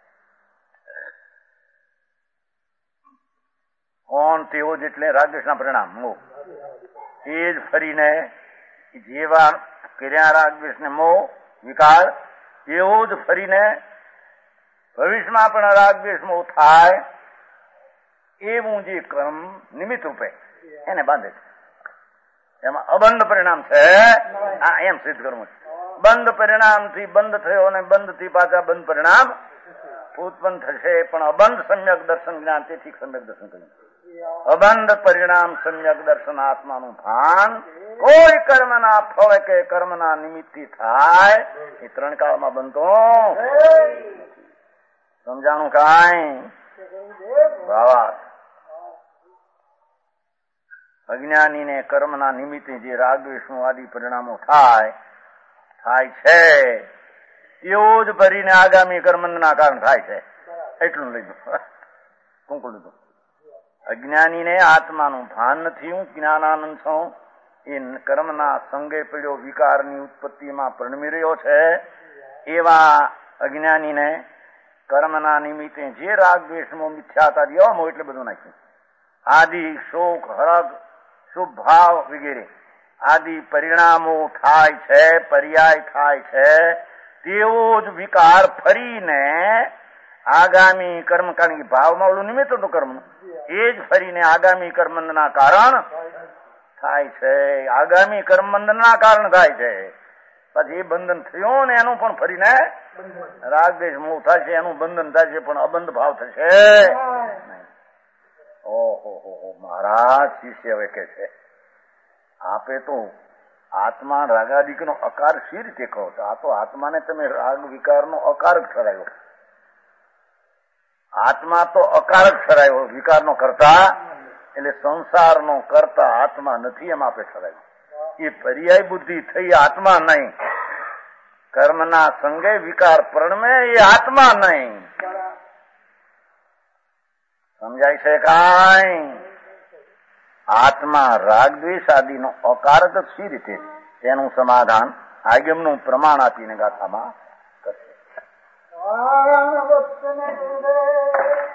કોણ તેઓ જ એટલે રાગ દ્વેષના પરિણામ મોહ, એ જ ફરીને જેવા કર્યા રાગ દ્વેષ ને મોહ વિકાર એવો જ ફરીને ભવિષ્યમાં પણ રાગ દ્વેષ મોહ થાય એવું જે કર્મ નિમિત્ત રૂપે એને બાંધે છે. એમાં અબંધ પરિણામ છે. આ એમ સિદ્ધ કરવું છે. બંધ પરિણામ થી બંધ થયો અને બંધ થી પાછા બંધ પરિણામ ઉત્પન્ન થશે, પણ અબંધ સમ્યક દર્શન જ્ઞાન તેથી સમ્યક દર્શન કર્યું. અબંધ પરિણામ સમ્યક દર્શન આત્માનું ભાન કોઈ કર્મના ફળ કે કર્મના નિમિત્તથી થાય એ ત્રણ કાળમાં બનતો. સમજાણું કાંઈ? ભાવાર્થ અજ્ઞાની ને કર્મના નિમિત્તે જે રાગ દ્વેષ આદિ પરિણામો થાય થાય છે તેવું જ ભરીને આગામી કર્મના કારણ થાય છે. એટલું લીધું, ટૂંકું લીધું. અજ્ઞાની ને આત્માનું ભાન નથી, હું જ્ઞાનાનંદ છું, એ કર્મના સંગે પડ્યો વિકારની ઉત્પત્તિમાં પરિણમી રહ્યો છે. એવા અજ્ઞાની ને કર્મના નિમિત્તે જે રાગ દ્વેષમાં મિથ્યાતા દેવામાં એટલે બધું નાખ્યું. આદિ શોક હરગ શુભ ભાવ વગેરે આદિ પરિણામો થાય છે, પર્યાય થાય છે, તેવો જ વિકાર ફરીને આગામી કર્મ, કારણ કે ભાવમાં ઓલું નિમિત્ત હતું કર્મ, એ જ ફરીને આગામી કર્મબંધના કારણ થાય છે. આગામી કર્મબંધના કારણ થાય છે. પછી એ બંધન થયું ને એનું પણ ફરીને રાગ દ્વેષ મોહ થાય છે, એનું બંધન થાય છે, પણ અબંધ ભાવ થશે. ઓહો હો મહારાજ શિષ્ય હવે કે છે આપે તો આત્મા રાગાદિક નો અકાર સી રીતે કહો છો? આ તો આત્માને તમે રાગ વિકાર નો અકારક ઠરાયો. આત્મા તો અકારક ઠરાયો, વિકાર નો કરતા, એટલે સંસાર નો કરતા આત્મા નથી એમ આપે ઠરાયો. એ પર્યાય બુદ્ધિ થઈ આત્મા નહીં, કર્મના સંગે વિકાર પરણમે એ આત્મા નહીં. સમજાય છે કાંઈ? આત્મા રાગ દ્વેષ આદિ નો અકારક જ સી રીતે, તેનું સમાધાન આગમનું પ્રમાણ આપીને ગાથામાં કરશે.